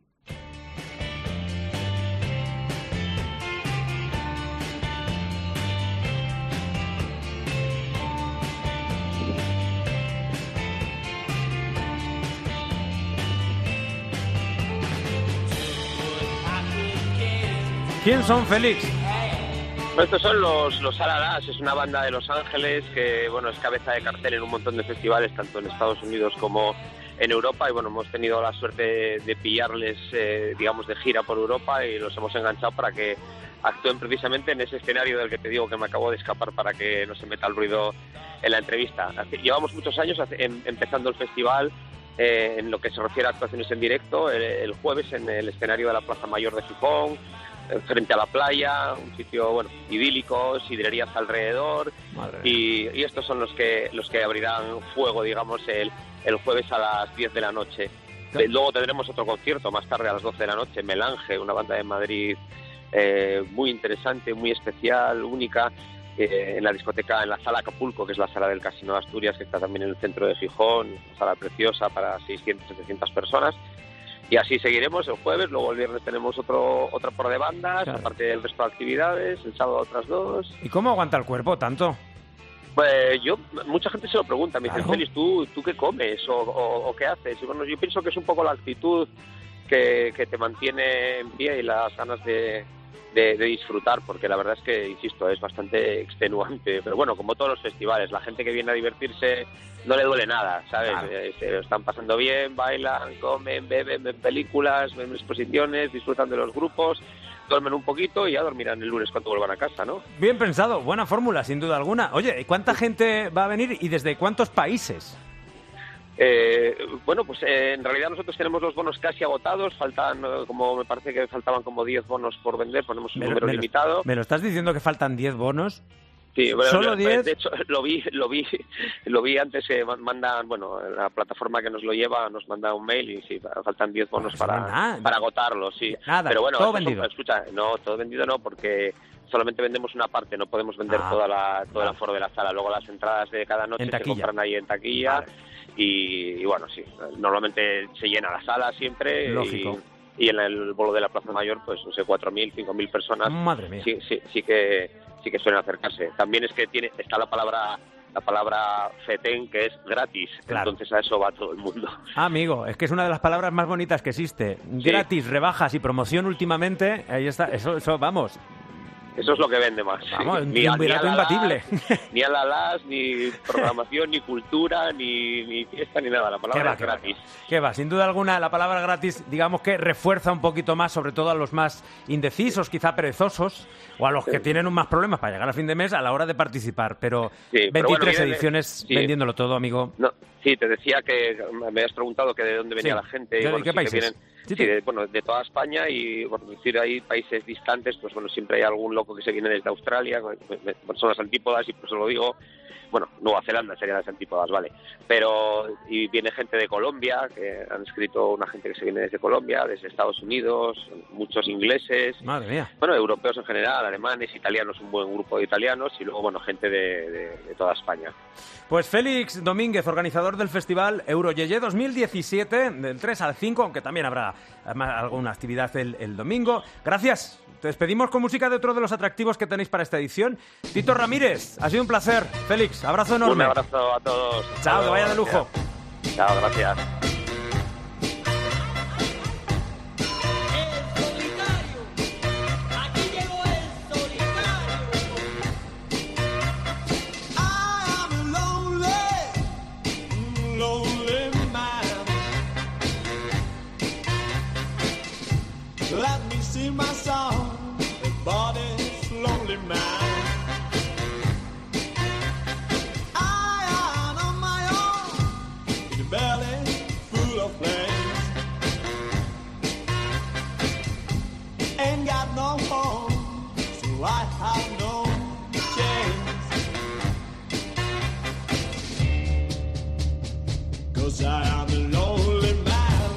S1: ¿Quién son, Félix?
S21: Estos son los Alalas, es una banda de Los Ángeles que bueno, es cabeza de cartel en un montón de festivales, tanto en Estados Unidos como en Europa, y bueno, hemos tenido la suerte de pillarles, digamos, de gira por Europa y los hemos enganchado para que actúen precisamente en ese escenario del que te digo que me acabo de escapar para que no se meta el ruido en la entrevista. Llevamos muchos años empezando el festival en lo que se refiere a actuaciones en directo, el jueves en el escenario de la Plaza Mayor de Gijón, frente a la playa, un sitio bueno idílico, sidrerías alrededor y estos son los que abrirán fuego, digamos, el jueves a las 10 de la noche. Luego tendremos otro concierto más tarde a las 12 de la noche, Melange, una banda de Madrid muy interesante, muy especial, única, en la discoteca, en la Sala Acapulco, que es la sala del Casino de Asturias, que está también en el centro de Gijón, una sala preciosa para 600-700 personas. Y así seguiremos el jueves, luego el viernes tenemos otra por de bandas, claro, aparte del resto de actividades, el sábado otras 2.
S1: ¿Y cómo aguanta el cuerpo tanto?
S21: Pues mucha gente se lo pregunta, me dice,
S1: claro,
S21: Félix, ¿tú qué comes o qué haces? Y bueno, yo pienso que es un poco la actitud que te mantiene en pie y las ganas de disfrutar, porque la verdad es que, insisto, es bastante extenuante, pero bueno, como todos los festivales, la gente que viene a divertirse no le duele nada, ¿sabes? Claro. Se lo están pasando bien, bailan, comen, beben, ven películas, ven exposiciones, disfrutan de los grupos, duermen un poquito y ya dormirán el lunes cuando vuelvan a casa, ¿no?
S1: Bien pensado, buena fórmula, sin duda alguna. Oye, ¿cuánta gente va a venir y desde cuántos países?
S21: Bueno, pues en realidad nosotros tenemos los bonos casi agotados, faltan, como me parece que faltaban como 10 bonos por vender, ponemos un número limitado.
S1: ¿Me lo estás diciendo que faltan 10 bonos?
S21: Sí, bueno,
S1: ¿Solo 10?
S21: De hecho, lo vi antes, mandan, bueno, la plataforma que nos lo lleva nos manda un mail y sí, faltan 10 bonos para agotarlo, sí.
S1: Nada,
S21: pero bueno,
S1: todo vendido.
S21: Escucha, no, todo vendido no, porque solamente vendemos una parte, no podemos vender todo el aforo de la sala. Luego las entradas de cada noche se compran ahí en taquilla. Vale. Y bueno, sí, normalmente se llena la sala siempre.
S1: Lógico.
S21: Y en el bolo de la Plaza Mayor, pues no sé, 4.000, 5.000 personas.
S1: Madre mía.
S21: Sí que suelen acercarse. También es que está la palabra FETEN, que es gratis. Claro. Entonces a eso va todo el mundo.
S1: Amigo, es que es una de las palabras más bonitas que existe. Sí. Gratis, rebajas y promoción últimamente, ahí está, eso vamos.
S21: Eso es lo que vende más.
S1: Vamos, ni imbatible.
S21: Ni alalas, ni programación, ni cultura, ni fiesta, ni nada. La palabra es gratis.
S1: ¿Qué va? Sin duda alguna, la palabra gratis, digamos que refuerza un poquito más, sobre todo a los más indecisos, quizá perezosos, o a los que tienen más problemas para llegar a fin de mes a la hora de participar. Pero 23 ediciones vendiéndolo todo, amigo.
S21: No, sí, te decía que me habías preguntado que de dónde venía la gente.
S1: ¿De qué países?
S21: De toda España y, por decir, hay países distantes, pues bueno, siempre hay algún loco que se viene desde Australia, son las antípodas y por eso lo digo, bueno, Nueva Zelanda serían las antípodas, vale, pero y viene gente de Colombia, que han escrito una gente que se viene desde Colombia, desde Estados Unidos, muchos ingleses,
S1: madre mía,
S21: bueno, europeos en general, alemanes, italianos, un buen grupo de italianos y luego, bueno, gente de toda España.
S1: Pues Félix Domínguez, organizador del festival Euroyeye 2017, del 3 al 5, aunque también habrá alguna actividad el domingo. Gracias. Te despedimos con música de otro de los atractivos que tenéis para esta edición. Tito Ramírez, ha sido un placer. Félix, abrazo enorme.
S21: Un abrazo a todos.
S1: Chao, que vaya de lujo.
S21: Chao, gracias.
S12: I am lonely. 'cause I am a lonely man.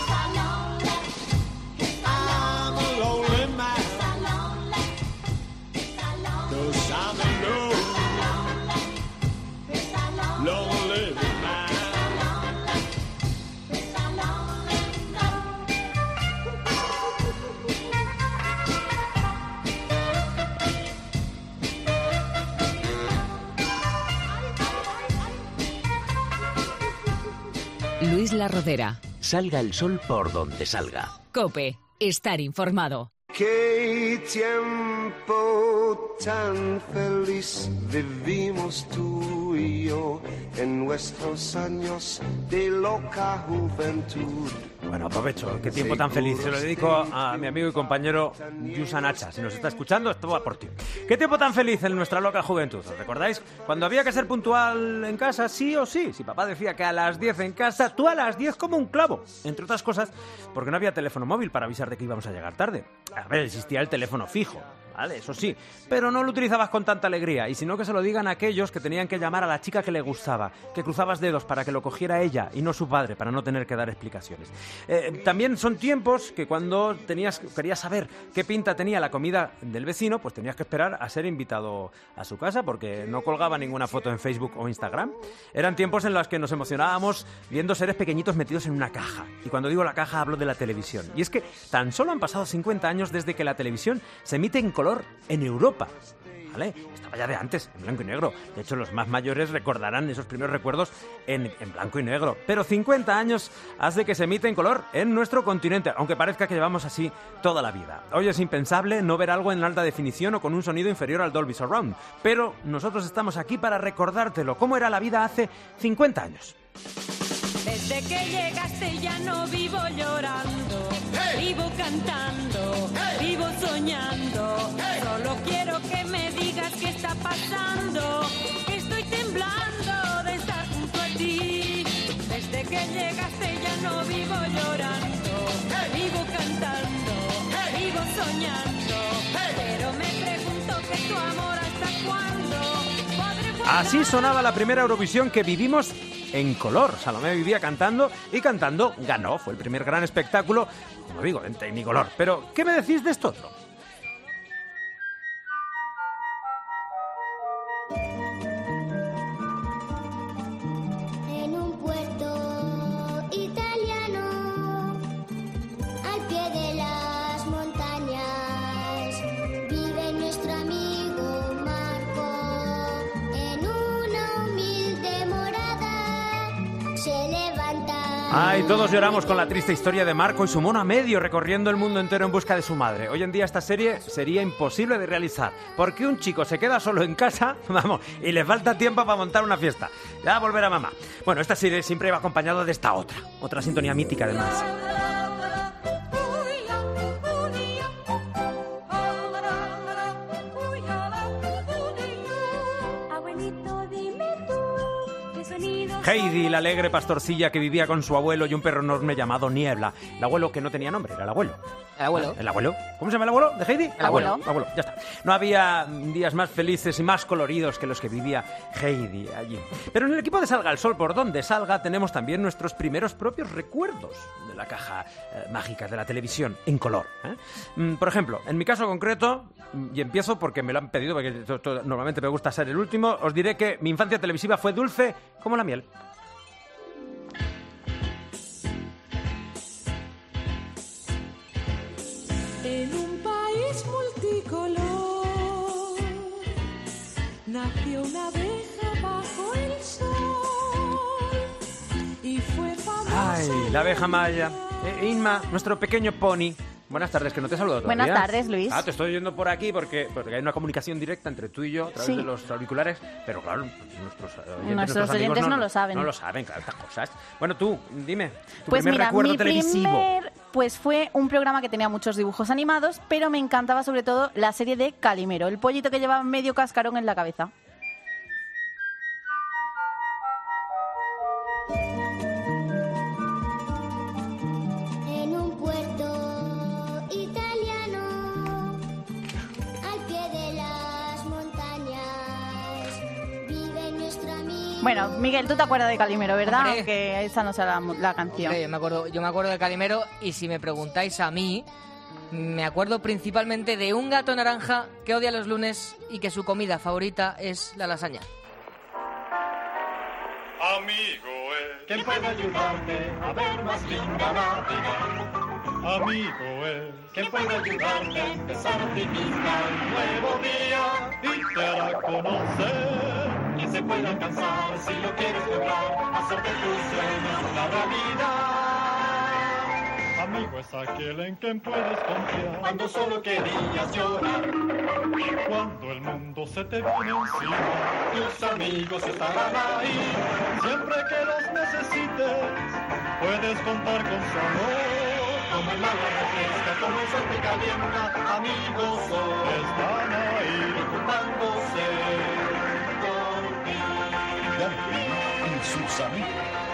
S12: I'm a lonely man. 'Cause I'm a lonely man.
S10: Luis La Rodera.
S11: Salga el sol por donde salga.
S10: COPE. Estar informado.
S12: Qué tiempo tan feliz vivimos tú y yo en nuestros años de loca juventud.
S1: Bueno, aprovecho, qué tiempo tan feliz. Se lo dedico a mi amigo y compañero Yusa Nacha. Si nos está escuchando, esto va por ti. Qué tiempo tan feliz en nuestra loca juventud. ¿Os recordáis? Cuando había que ser puntual en casa, sí o sí. Si papá decía que a las 10 en casa, tú a las 10 como un clavo. Entre otras cosas, porque no había teléfono móvil para avisar de que íbamos a llegar tarde. A ver, existía el teléfono fijo, ¿vale? Eso sí, pero no lo utilizabas con tanta alegría, y si no, que se lo digan a aquellos que tenían que llamar a la chica que le gustaba, que cruzabas dedos para que lo cogiera ella y no su padre, para no tener que dar explicaciones. También son tiempos que cuando querías saber qué pinta tenía la comida del vecino, pues tenías que esperar a ser invitado a su casa, porque no colgaba ninguna foto en Facebook o Instagram. Eran tiempos en los que nos emocionábamos viendo seres pequeñitos metidos en una caja, y cuando digo la caja hablo de la televisión. Y es que tan solo han pasado 50 años desde que la televisión se emite en color en Europa, ¿vale? Estaba ya de antes, en blanco y negro. De hecho, los más mayores recordarán esos primeros recuerdos en blanco y negro. Pero 50 años hace que se emite en color en nuestro continente, aunque parezca que llevamos así toda la vida. Hoy es impensable no ver algo en alta definición o con un sonido inferior al Dolby Surround. Pero nosotros estamos aquí para recordártelo, cómo era la vida hace 50 años.
S3: Desde que llegaste ya no vivo llorando, vivo cantando, vivo soñando. Solo quiero que me digas qué está pasando, que estoy temblando de estar junto a ti. Desde que llegaste ya no vivo llorando, vivo cantando, vivo soñando. Pero me pregunto que tu amor hasta cuándo.
S1: Así sonaba la primera Eurovisión que vivimos en color. Salomé vivía cantando y cantando ganó. Fue el primer gran espectáculo, como digo, en Technicolor. Pero, ¿qué me decís de esto otro?
S6: En un puerto italiano, al pie de las montañas, vive nuestro amigo Marco. En una humilde morada se levanta.
S1: Ay, todos lloramos con la triste historia de Marco y su mono a medio recorriendo el mundo entero en busca de su madre. Hoy en día esta serie sería imposible de realizar, porque un chico se queda solo en casa, vamos, y le falta tiempo para montar una fiesta. Ya volverá mamá. Bueno, esta serie siempre iba acompañado de esta otra sintonía mítica además. Heidi, la alegre pastorcilla que vivía con su abuelo y un perro enorme llamado Niebla. El abuelo que no tenía nombre, era el abuelo.
S8: El abuelo.
S1: ¿El abuelo? ¿Cómo se llama el abuelo de Heidi?
S8: El abuelo.
S1: Abuelo, ya está. No había días más felices y más coloridos que los que vivía Heidi allí. Pero en el equipo de Salga el Sol, por donde salga, tenemos también nuestros primeros propios recuerdos de la caja mágica de la televisión en color. Por ejemplo, en mi caso concreto, y empiezo porque me lo han pedido, porque normalmente me gusta ser el último, os diré que mi infancia televisiva fue dulce como la miel.
S3: En un país multicolor nació una abeja bajo el sol y fue famosa.
S1: Ay, la abeja Maya. Inma, nuestro pequeño pony. Buenas tardes, que no te he saludado todavía.
S22: Buenas tardes, Luis.
S1: Te estoy oyendo por aquí porque hay una comunicación directa entre tú y yo a través de los auriculares, pero claro, nuestros
S22: oyentes no lo saben.
S1: No lo saben, claro, estas cosas. Bueno, tú, dime, tu
S22: pues
S1: primer
S22: mira,
S1: recuerdo
S22: mi
S1: televisivo.
S22: Pues fue un programa que tenía muchos dibujos animados, pero me encantaba sobre todo la serie de Calimero, el pollito que llevaba medio cascarón en la cabeza.
S6: En un puerto italiano, al pie de las montañas, vive nuestro amigo.
S22: Bueno, Miguel, tú te acuerdas de Calimero, ¿verdad?
S8: Hombre.
S22: Aunque esa no sea la canción.
S8: Hombre, yo me acuerdo de Calimero y si me preguntáis a mí, me acuerdo principalmente de un gato naranja que odia los lunes y que su comida favorita es la lasaña.
S4: Amigo, ¿quién puede ayudarte a ver más linda la vida? Amigo, ¿quién puede ayudarte a empezar optimista un nuevo día y te hará conocer que se puede alcanzar si lo quieres lograr, hacer de tus sueños una realidad. Amigo es aquel en quien puedes confiar cuando solo querías llorar. Cuando el mundo se te viene encima, tus amigos estarán ahí. Siempre que los necesites, puedes contar con su amor. Como el agua refresca, como el sol te calienta, amigos son, están ahí preocupándose por ti. Garfield y sus amigos.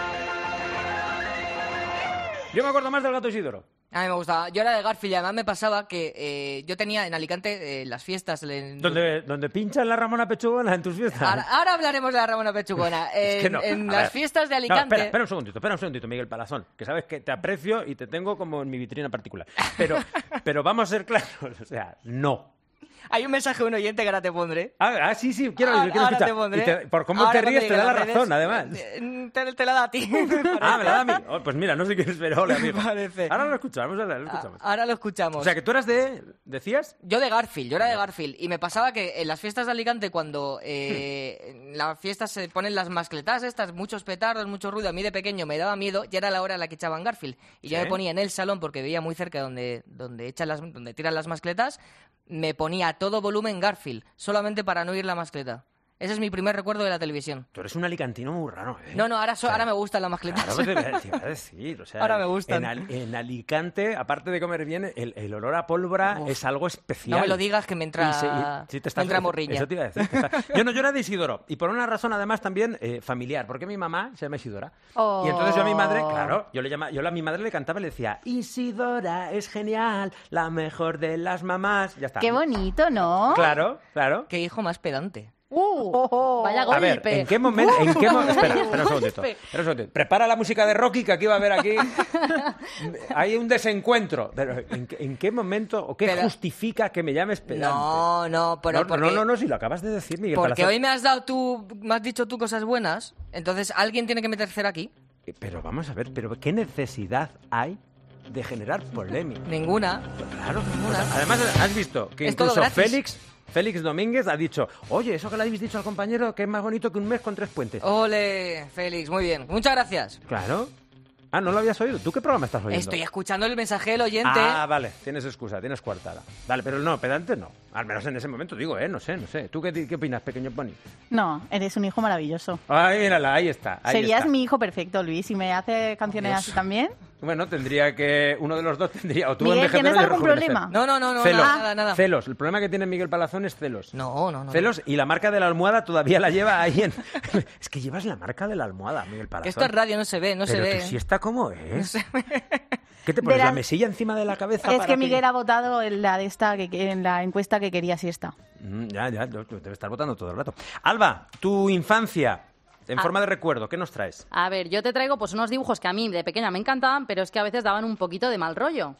S1: Yo me acuerdo más del Gato Isidoro.
S8: A mí me gustaba. Yo era de Garfield y además me pasaba que yo tenía en Alicante las fiestas...
S1: ¿Donde pinchan la Ramona Pechugona en tus fiestas?
S8: Ahora hablaremos de la Ramona Pechugona.
S1: Es que no.
S8: En
S1: A
S8: las
S1: ver.
S8: fiestas de Alicante...
S1: No, espera un segundito, Miguel Palazón, que sabes que te aprecio y te tengo como en mi vitrina particular. Pero vamos a ser claros, o sea, no.
S8: Hay un mensaje de un oyente que ahora te pondré.
S1: Sí, quiero
S8: Ahora
S1: escuchar.
S8: te pondré.
S1: Y por cómo
S8: Ahora
S1: te
S8: cuando
S1: ríes te
S8: llegue
S1: da la
S8: las redes,
S1: razón, además.
S8: Te la da a ti.
S1: Me la da a mí. Oh, pues mira, no sé quién es, pero hola, amigo.
S8: Me parece.
S1: Ahora lo escuchamos, lo escuchamos.
S8: Ahora lo escuchamos.
S1: O sea, que tú eras ¿decías?
S8: Yo de Garfield, yo era de Garfield. Y me pasaba que en las fiestas de Alicante, cuando en las fiestas se ponen las mascletas estas, muchos petardos, mucho ruido, a mí de pequeño me daba miedo, ya era la hora en la que echaban Garfield. Y yo
S1: ¿Sí?
S8: me ponía en el salón, porque veía muy cerca donde tiran las mascletas, me ponía a todo volumen Garfield, solamente para no oír la mascleta. Ese es mi primer recuerdo de la televisión.
S1: Tú eres un alicantino muy raro, ¿eh?
S8: No, ahora me gustan las mascletas.
S1: Claro, te iba a decir, o sea,
S8: Ahora me gustan.
S1: En Alicante, aparte de comer bien, el olor a pólvora es algo especial.
S8: No me lo digas que me entra,
S1: Sí,
S8: me entra morriña.
S1: Eso te iba a decir. Yo era de Isidoro, y por una razón además también familiar, porque mi mamá se llama Isidora.
S22: Oh.
S1: Y entonces yo a mi madre, claro, yo a mi madre le cantaba y le decía, Isidora es genial, la mejor de las mamás. Ya está.
S22: Qué bonito, ¿no?
S1: Claro.
S8: Qué hijo más pedante.
S22: Vaya golpe.
S1: A ver, ¿en qué momento? Espera un segundito. Prepara la música de Rocky, que aquí va a haber aquí. Hay un desencuentro. Pero ¿en qué momento o qué justifica que me llames pedante? No, si lo acabas de decir, Miguel
S8: Porque
S1: Palazón.
S8: hoy me has dicho tú cosas buenas, entonces alguien tiene que meterse aquí.
S1: Pero vamos a ver, ¿qué necesidad hay de generar polémica?
S8: Ninguna.
S1: Claro, ninguna. Además, has visto que
S8: Es todo
S1: incluso
S8: gratis.
S1: Félix Domínguez ha dicho, oye, eso que le habéis dicho al compañero, que es más bonito que un mes con 3 puentes.
S8: Ole, Félix, muy bien. Muchas gracias.
S1: Claro. Ah, ¿no lo habías oído? ¿Tú qué programa estás oyendo?
S8: Estoy escuchando el mensaje del oyente.
S1: Ah, vale, tienes excusa, tienes coartada. Vale, pero no, pedante no. Al menos en ese momento digo, no sé. ¿Tú qué opinas, pequeño pony?
S22: No, eres un hijo maravilloso.
S1: Ay, mírala, ahí está.
S22: Serías mi hijo perfecto, Luis, si me hace canciones así también.
S1: Bueno, tendría que... Uno de los dos tendría... O tú
S22: Miguel,
S1: envejecer
S22: ¿tienes
S1: o yo
S22: algún
S1: rejuvenecer.
S22: problema?
S8: No,
S1: Celos.
S8: nada.
S1: Celos. El problema que tiene Miguel Palazón es celos.
S8: No.
S1: Celos y la marca de la almohada todavía la lleva ahí en... Es que llevas la marca de la almohada, Miguel Palazón.
S8: Que esto es radio, no se ve, no se ve.
S1: Pero si está como es. ¿Qué te pones, la mesilla encima de la cabeza?
S22: Es que Miguel ha votado en la encuesta que quería siesta.
S1: Ya, debe estar votando todo el rato. Alba, tu infancia... En forma de recuerdo, ¿qué nos traes?
S5: A ver, yo te traigo pues unos dibujos que a mí de pequeña me encantaban, pero es que a veces daban un poquito de mal rollo.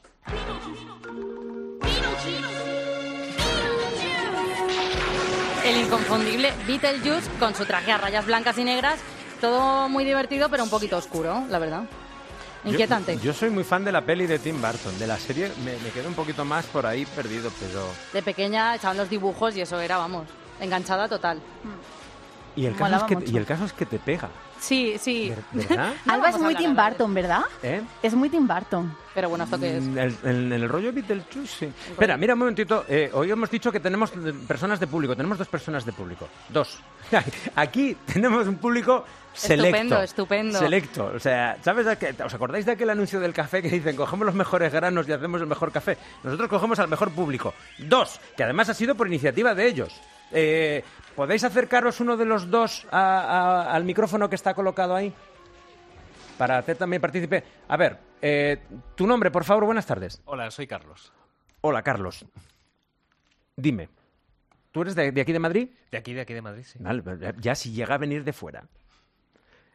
S5: El inconfundible Beetlejuice con su traje a rayas blancas y negras, todo muy divertido, pero un poquito oscuro, la verdad. Inquietante.
S1: Yo soy muy fan de la peli de Tim Burton. De la serie me quedo un poquito más por ahí perdido, pero...
S5: De pequeña echaban los dibujos y eso era, vamos, enganchada total.
S1: Y el caso es que te pega.
S22: Sí.
S1: ¿Verdad?
S22: Alba es muy Tim Burton, ¿verdad? Es muy Tim Burton.
S5: Pero bueno, ¿esto qué es?
S1: En el rollo Beetlejuice, sí. Espera, mira un momentito. Hoy hemos dicho que tenemos personas de público. Tenemos 2 personas de público. 2. Aquí tenemos un público selecto.
S5: Estupendo.
S1: Selecto. O sea, ¿sabes? ¿Os acordáis de aquel anuncio del café que dicen cogemos los mejores granos y hacemos el mejor café? Nosotros cogemos al mejor público. 2, que además ha sido por iniciativa de ellos. ¿Podéis acercaros uno de los 2 al micrófono que está colocado ahí? Para hacer también partícipe. A ver, tu nombre, por favor, buenas tardes.
S23: Hola, soy Carlos.
S1: Hola, Carlos. Dime, ¿tú eres de aquí de Madrid?
S23: De aquí de Madrid, sí.
S1: Vale, ya si llega a venir de fuera,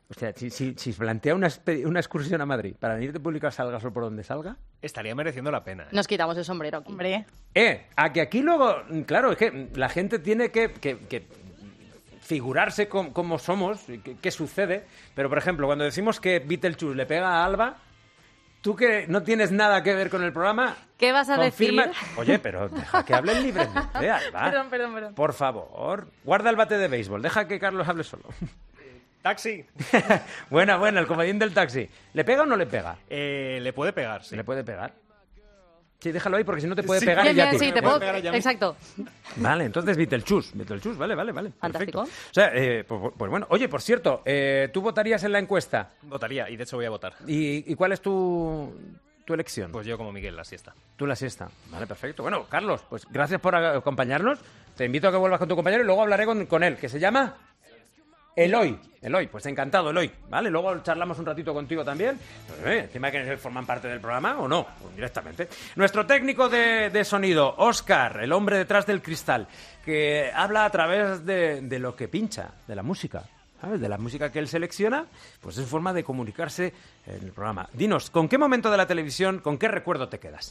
S1: O sea, si plantea una excursión a Madrid para venir de público a Salga Sol por donde salga...
S9: Estaría mereciendo la pena.
S5: Nos quitamos el sombrero aquí.
S22: Hombre.
S1: A que aquí luego... Claro, es que la gente tiene que figurarse cómo somos, qué sucede. Pero, por ejemplo, cuando decimos que Beetlejuice le pega a Alba... Tú que no tienes nada que ver con el programa...
S5: ¿Qué vas a decir?
S1: Oye, pero deja que hablen libremente, Alba.
S22: Perdón.
S1: Por favor, guarda el bate de béisbol. Deja que Carlos hable solo.
S9: Taxi.
S1: buena, el comodín del taxi. ¿Le pega o no le pega?
S9: Le puede pegar, sí.
S1: ¿Le puede pegar? Sí, déjalo ahí porque si no te puede pegar
S5: bien,
S1: ella a ti.
S5: Sí, te puedo... Exacto.
S1: Vale, entonces Beetlejuice, vale.
S5: Fantástico.
S1: Perfecto. O sea, pues bueno. Oye, por cierto, ¿tú votarías en la encuesta?
S9: Votaría, y de hecho voy a votar.
S1: ¿Y cuál es tu elección?
S9: Pues yo como Miguel, la siesta.
S1: Tú la siesta. Vale, perfecto. Bueno, Carlos, pues gracias por acompañarnos. Te invito a que vuelvas con tu compañero y luego hablaré con él, que se llama... Eloy, pues encantado, Eloy, ¿vale? Luego charlamos un ratito contigo también. Encima que forman parte del programa o no, pues directamente. Nuestro técnico de sonido, Óscar, el hombre detrás del cristal, que habla a través de lo que pincha, de la música, ¿sabes? De la música que él selecciona, pues es forma de comunicarse en el programa. Dinos, ¿con qué momento de la televisión, con qué recuerdo te quedas?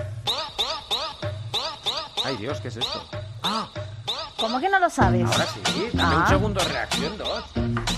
S1: Ay, Dios, ¿qué es esto? ¡Ah!
S22: ¿Cómo que no lo sabes?
S1: Ahora sí, dame un segundo de reacción, 2.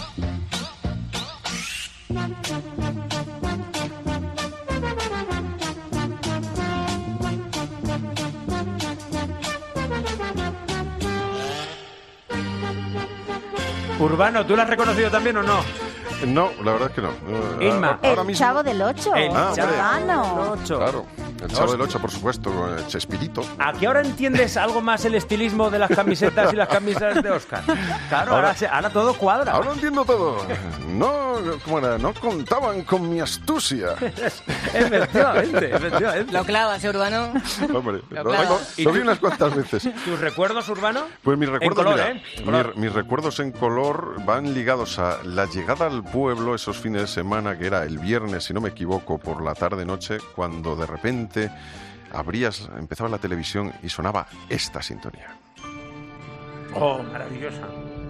S1: Urbano, ¿tú lo has reconocido también o no?
S13: No, la verdad es que no.
S1: Inma.
S13: Ahora
S22: El
S13: mismo...
S22: Chavo del 8.
S13: Claro, el Chavo del 8, por supuesto, con el Chespirito.
S1: ¿A qué ahora entiendes algo más el estilismo de las camisetas y las camisas de Óscar? Claro, ahora todo cuadra.
S13: Ahora entiendo todo. No, ¿cómo era? No contaban con mi astucia.
S1: Efectivamente.
S8: Lo clavas, Urbano.
S13: Hombre, lo vi unas cuantas veces.
S1: ¿Tus recuerdos, Urbano?
S13: Pues mis recuerdos,
S1: en color,
S13: mis recuerdos en color van ligados a la llegada al pueblo esos fines de semana, que era el viernes, si no me equivoco, por la tarde-noche, cuando de repente empezaba la televisión y sonaba esta sintonía.
S1: Oh, maravillosa.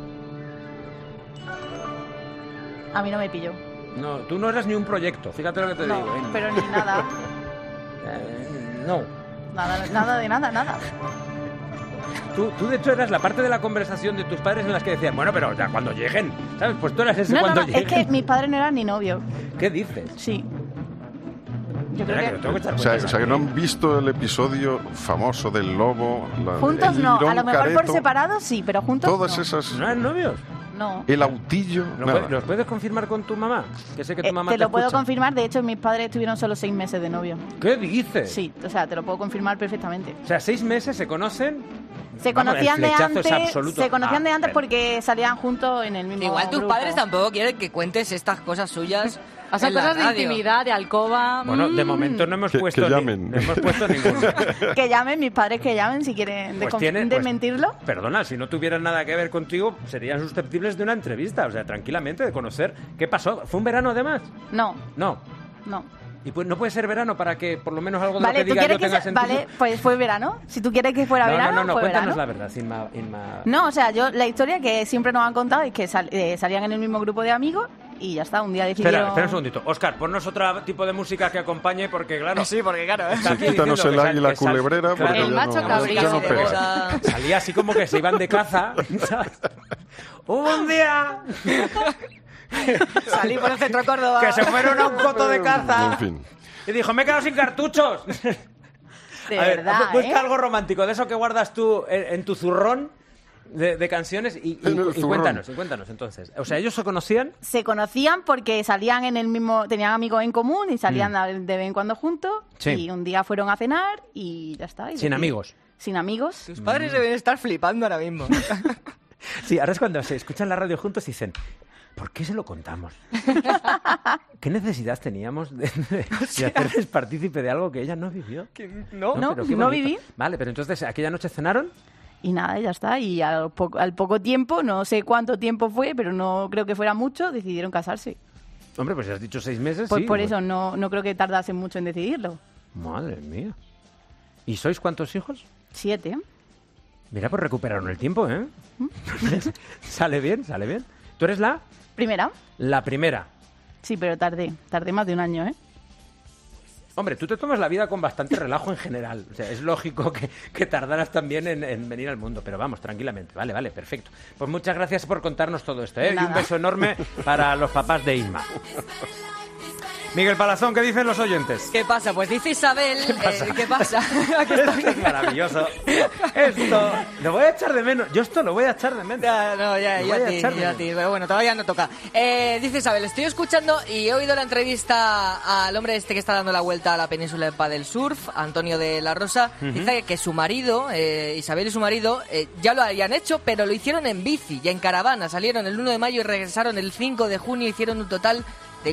S22: A mí no me pilló.
S1: No, tú no eras ni un proyecto, fíjate lo que te digo.
S22: No, pero ni nada.
S1: No.
S22: Nada de nada.
S1: Tú de hecho eras la parte de la conversación de tus padres en las que decían, bueno, pero ya cuando lleguen, ¿sabes? Pues tú eras ese cuando lleguen.
S22: Es que mis padres no eran ni novios.
S1: ¿Qué dices?
S22: Sí. Yo creo que...
S13: O sea, que no han visto el episodio famoso del lobo.
S22: Juntos no, a lo mejor
S13: Careto,
S22: por separado sí, pero juntos
S13: todas
S22: no.
S13: esas...
S1: ¿No eran novios?
S22: No.
S13: El autillo, nada.
S1: ¿Los puedes confirmar con tu mamá? Que sé que tu mamá
S22: te lo puedo
S1: escucha.
S22: confirmar, de hecho mis padres estuvieron solo 6 meses de novio.
S1: ¿Qué dices?
S22: Sí, o sea, te lo puedo confirmar perfectamente.
S1: O sea, 6 meses se conocen...
S22: Se conocían de antes,
S1: pero...
S22: porque salían juntos en el mismo
S8: Igual tus
S22: grupo.
S8: padres tampoco quieren que cuentes estas cosas suyas.
S5: O sea,
S8: en la
S5: cosas de
S8: radio.
S5: intimidad, de alcoba.
S1: Bueno, de momento no hemos puesto
S13: que llamen.
S1: No hemos puesto ninguno.
S22: Que llamen, mis padres que llamen si quieren desmentirlo.
S1: Perdona, si no tuvieran nada que ver contigo, serían susceptibles de una entrevista. O sea, tranquilamente, de conocer qué pasó. ¿Fue un verano además?
S22: No.
S1: No. Y pues no puede ser verano para que por lo menos algo de lo que diga yo tenga sentido.
S22: Vale, pues fue verano. Si tú quieres que fuera verano,
S1: no,
S22: fue
S1: cuéntanos
S22: verano.
S1: la verdad, Inma.
S22: No, o sea, la historia que siempre nos han contado es que salían en el mismo grupo de amigos y ya está, un día decidieron...
S1: Espera un segundito. Óscar, ponnos otro tipo de música que acompañe porque, claro...
S8: Sí, porque claro...
S1: Está aquí
S13: Quítanos el águila culebrera porque
S5: El macho cabrío.
S13: ya no pega.
S1: Salía así como que se iban de caza. ¡Un día!
S8: Salí por el centro de Córdoba.
S1: Que se fueron a un coto de caza.
S13: En fin.
S1: Y dijo, me he quedado sin cartuchos.
S22: De
S1: A ver,
S22: verdad,
S1: busca algo romántico, de eso que guardas tú en tu zurrón de canciones y cuéntanos entonces. O sea, ¿ellos se conocían?
S22: Se conocían porque salían en el mismo... Tenían amigos en común y salían de vez en cuando juntos.
S1: Sí.
S22: Y un día fueron a cenar y ya está.
S1: Sin amigos.
S22: Sin amigos.
S8: Tus padres deben estar flipando ahora mismo.
S1: Sí, ahora es cuando se escuchan la radio juntos y dicen... ¿Por qué se lo contamos? ¿Qué necesidad teníamos de hacerles partícipe de algo que ella no vivió?
S22: No
S1: pero qué
S22: no
S1: bonito.
S22: viví.
S1: Vale, pero entonces, ¿aquella noche cenaron?
S22: Y nada, ya está. Y al poco tiempo, no sé cuánto tiempo fue, pero no creo que fuera mucho, decidieron casarse.
S1: Hombre, pues si has dicho 6 meses,
S22: Pues
S1: sí.
S22: por eso no creo que tardase mucho en decidirlo.
S1: Madre mía. ¿Y sois cuántos hijos?
S22: 7.
S1: Mira, pues recuperaron el tiempo, ¿eh? Sale bien. ¿Tú eres la...?
S22: Primera.
S1: La primera.
S22: Sí, pero tardé más de un año, ¿eh?
S1: Hombre, tú te tomas la vida con bastante relajo en general. O sea, es lógico que tardaras también en venir al mundo. Pero vamos, tranquilamente. Vale, perfecto. Pues muchas gracias por contarnos todo esto, ¿eh? Y un beso enorme para los papás de Isma. Miguel Palazón, ¿qué dicen los oyentes?
S8: ¿Qué pasa? Pues dice Isabel... ¿Qué pasa? Aquí estoy.
S1: Esto es maravilloso. Esto lo voy a echar de menos. Yo esto lo voy a echar de menos.
S8: Yo a ti. Pero bueno, todavía no toca. Dice Isabel, estoy escuchando y he oído la entrevista al hombre este que está dando la vuelta a la península del surf, Antonio de la Rosa. Dice que su marido, Isabel y su marido, ya lo habían hecho, pero lo hicieron en bici y en caravana. Salieron el 1 de mayo y regresaron el 5 de junio. Hicieron un total de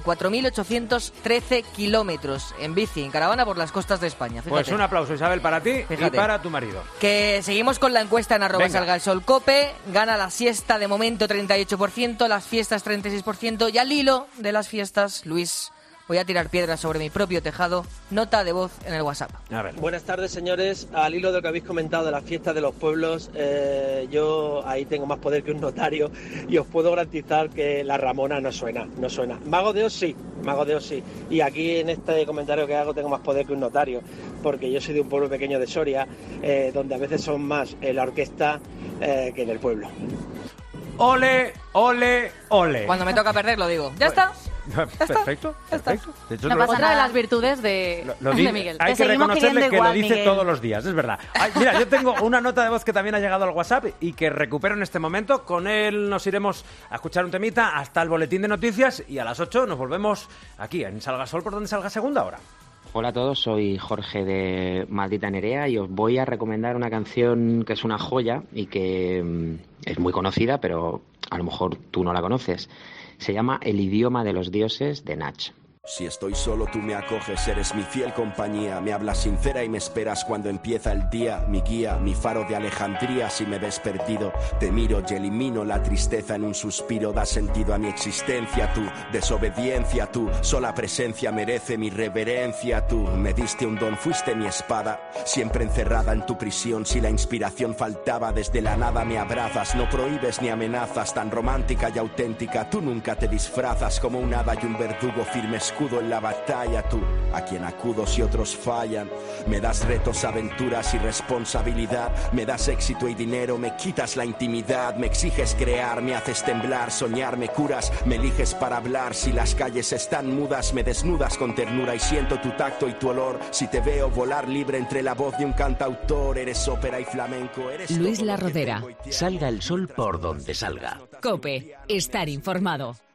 S8: 4.813 kilómetros en bici, en caravana por las costas de España. Fíjate.
S1: Pues un aplauso, Isabel, para ti y para tu marido.
S8: Que seguimos con la encuesta en @salgaelsolcope. Gana la siesta de momento 38%, las fiestas 36%. Y al hilo de las fiestas, Luis, voy a tirar piedras sobre mi propio tejado. Nota de voz en el WhatsApp.
S1: A ver.
S14: Buenas tardes, señores. Al hilo de lo que habéis comentado de las fiestas de los pueblos, yo ahí tengo más poder que un notario y os puedo garantizar que la Ramona no suena. Mago de Oz sí. Y aquí en este comentario que hago tengo más poder que un notario, porque yo soy de un pueblo pequeño de Soria, donde a veces son más en la orquesta que en el pueblo.
S1: ¡Ole!
S8: Cuando me toca perder lo digo. ¿Ya está?
S1: Perfecto. De hecho,
S22: Otra de las virtudes de Miguel.
S1: Hay que reconocerle que lo dice
S22: Miguel.
S1: todos los días, es verdad. Mira, yo tengo una nota de voz que también ha llegado al WhatsApp y que recupero en este momento. Con él nos iremos a escuchar un temita hasta el boletín de noticias y a las 8 nos volvemos aquí en Salga Sol, por donde salga segunda hora.
S17: Hola a todos, soy Jorge de Maldita Nerea y os voy a recomendar una canción que es una joya y que es muy conocida, pero a lo mejor tú no la conoces. Se llama El idioma de los dioses, de Nach.
S23: Si estoy solo tú me acoges, eres mi fiel compañía. Me hablas sincera y me esperas cuando empieza el día. Mi guía, mi faro de Alejandría. Si me ves perdido, te miro y elimino la tristeza en un suspiro. Da sentido a mi existencia, tu desobediencia, tu sola presencia merece mi reverencia. Tú me diste un don, fuiste mi espada, siempre encerrada en tu prisión. Si la inspiración faltaba, desde la nada me abrazas. No prohíbes ni amenazas, tan romántica y auténtica. Tú nunca te disfrazas como un hada y un verdugo firme escudo en la batalla, tú, a quien acudo si otros fallan. Me das retos, aventuras y responsabilidad. Me das éxito y dinero, me quitas la intimidad. Me exiges crear, me haces temblar, soñar, me curas. Me eliges para hablar, si las calles están mudas. Me desnudas con ternura y siento tu tacto y tu olor. Si te veo volar libre entre la voz de un cantautor. Eres ópera y flamenco, eres
S10: Luis La Rodera.
S11: Salga el sol por donde salga.
S10: COPE. Estar informado.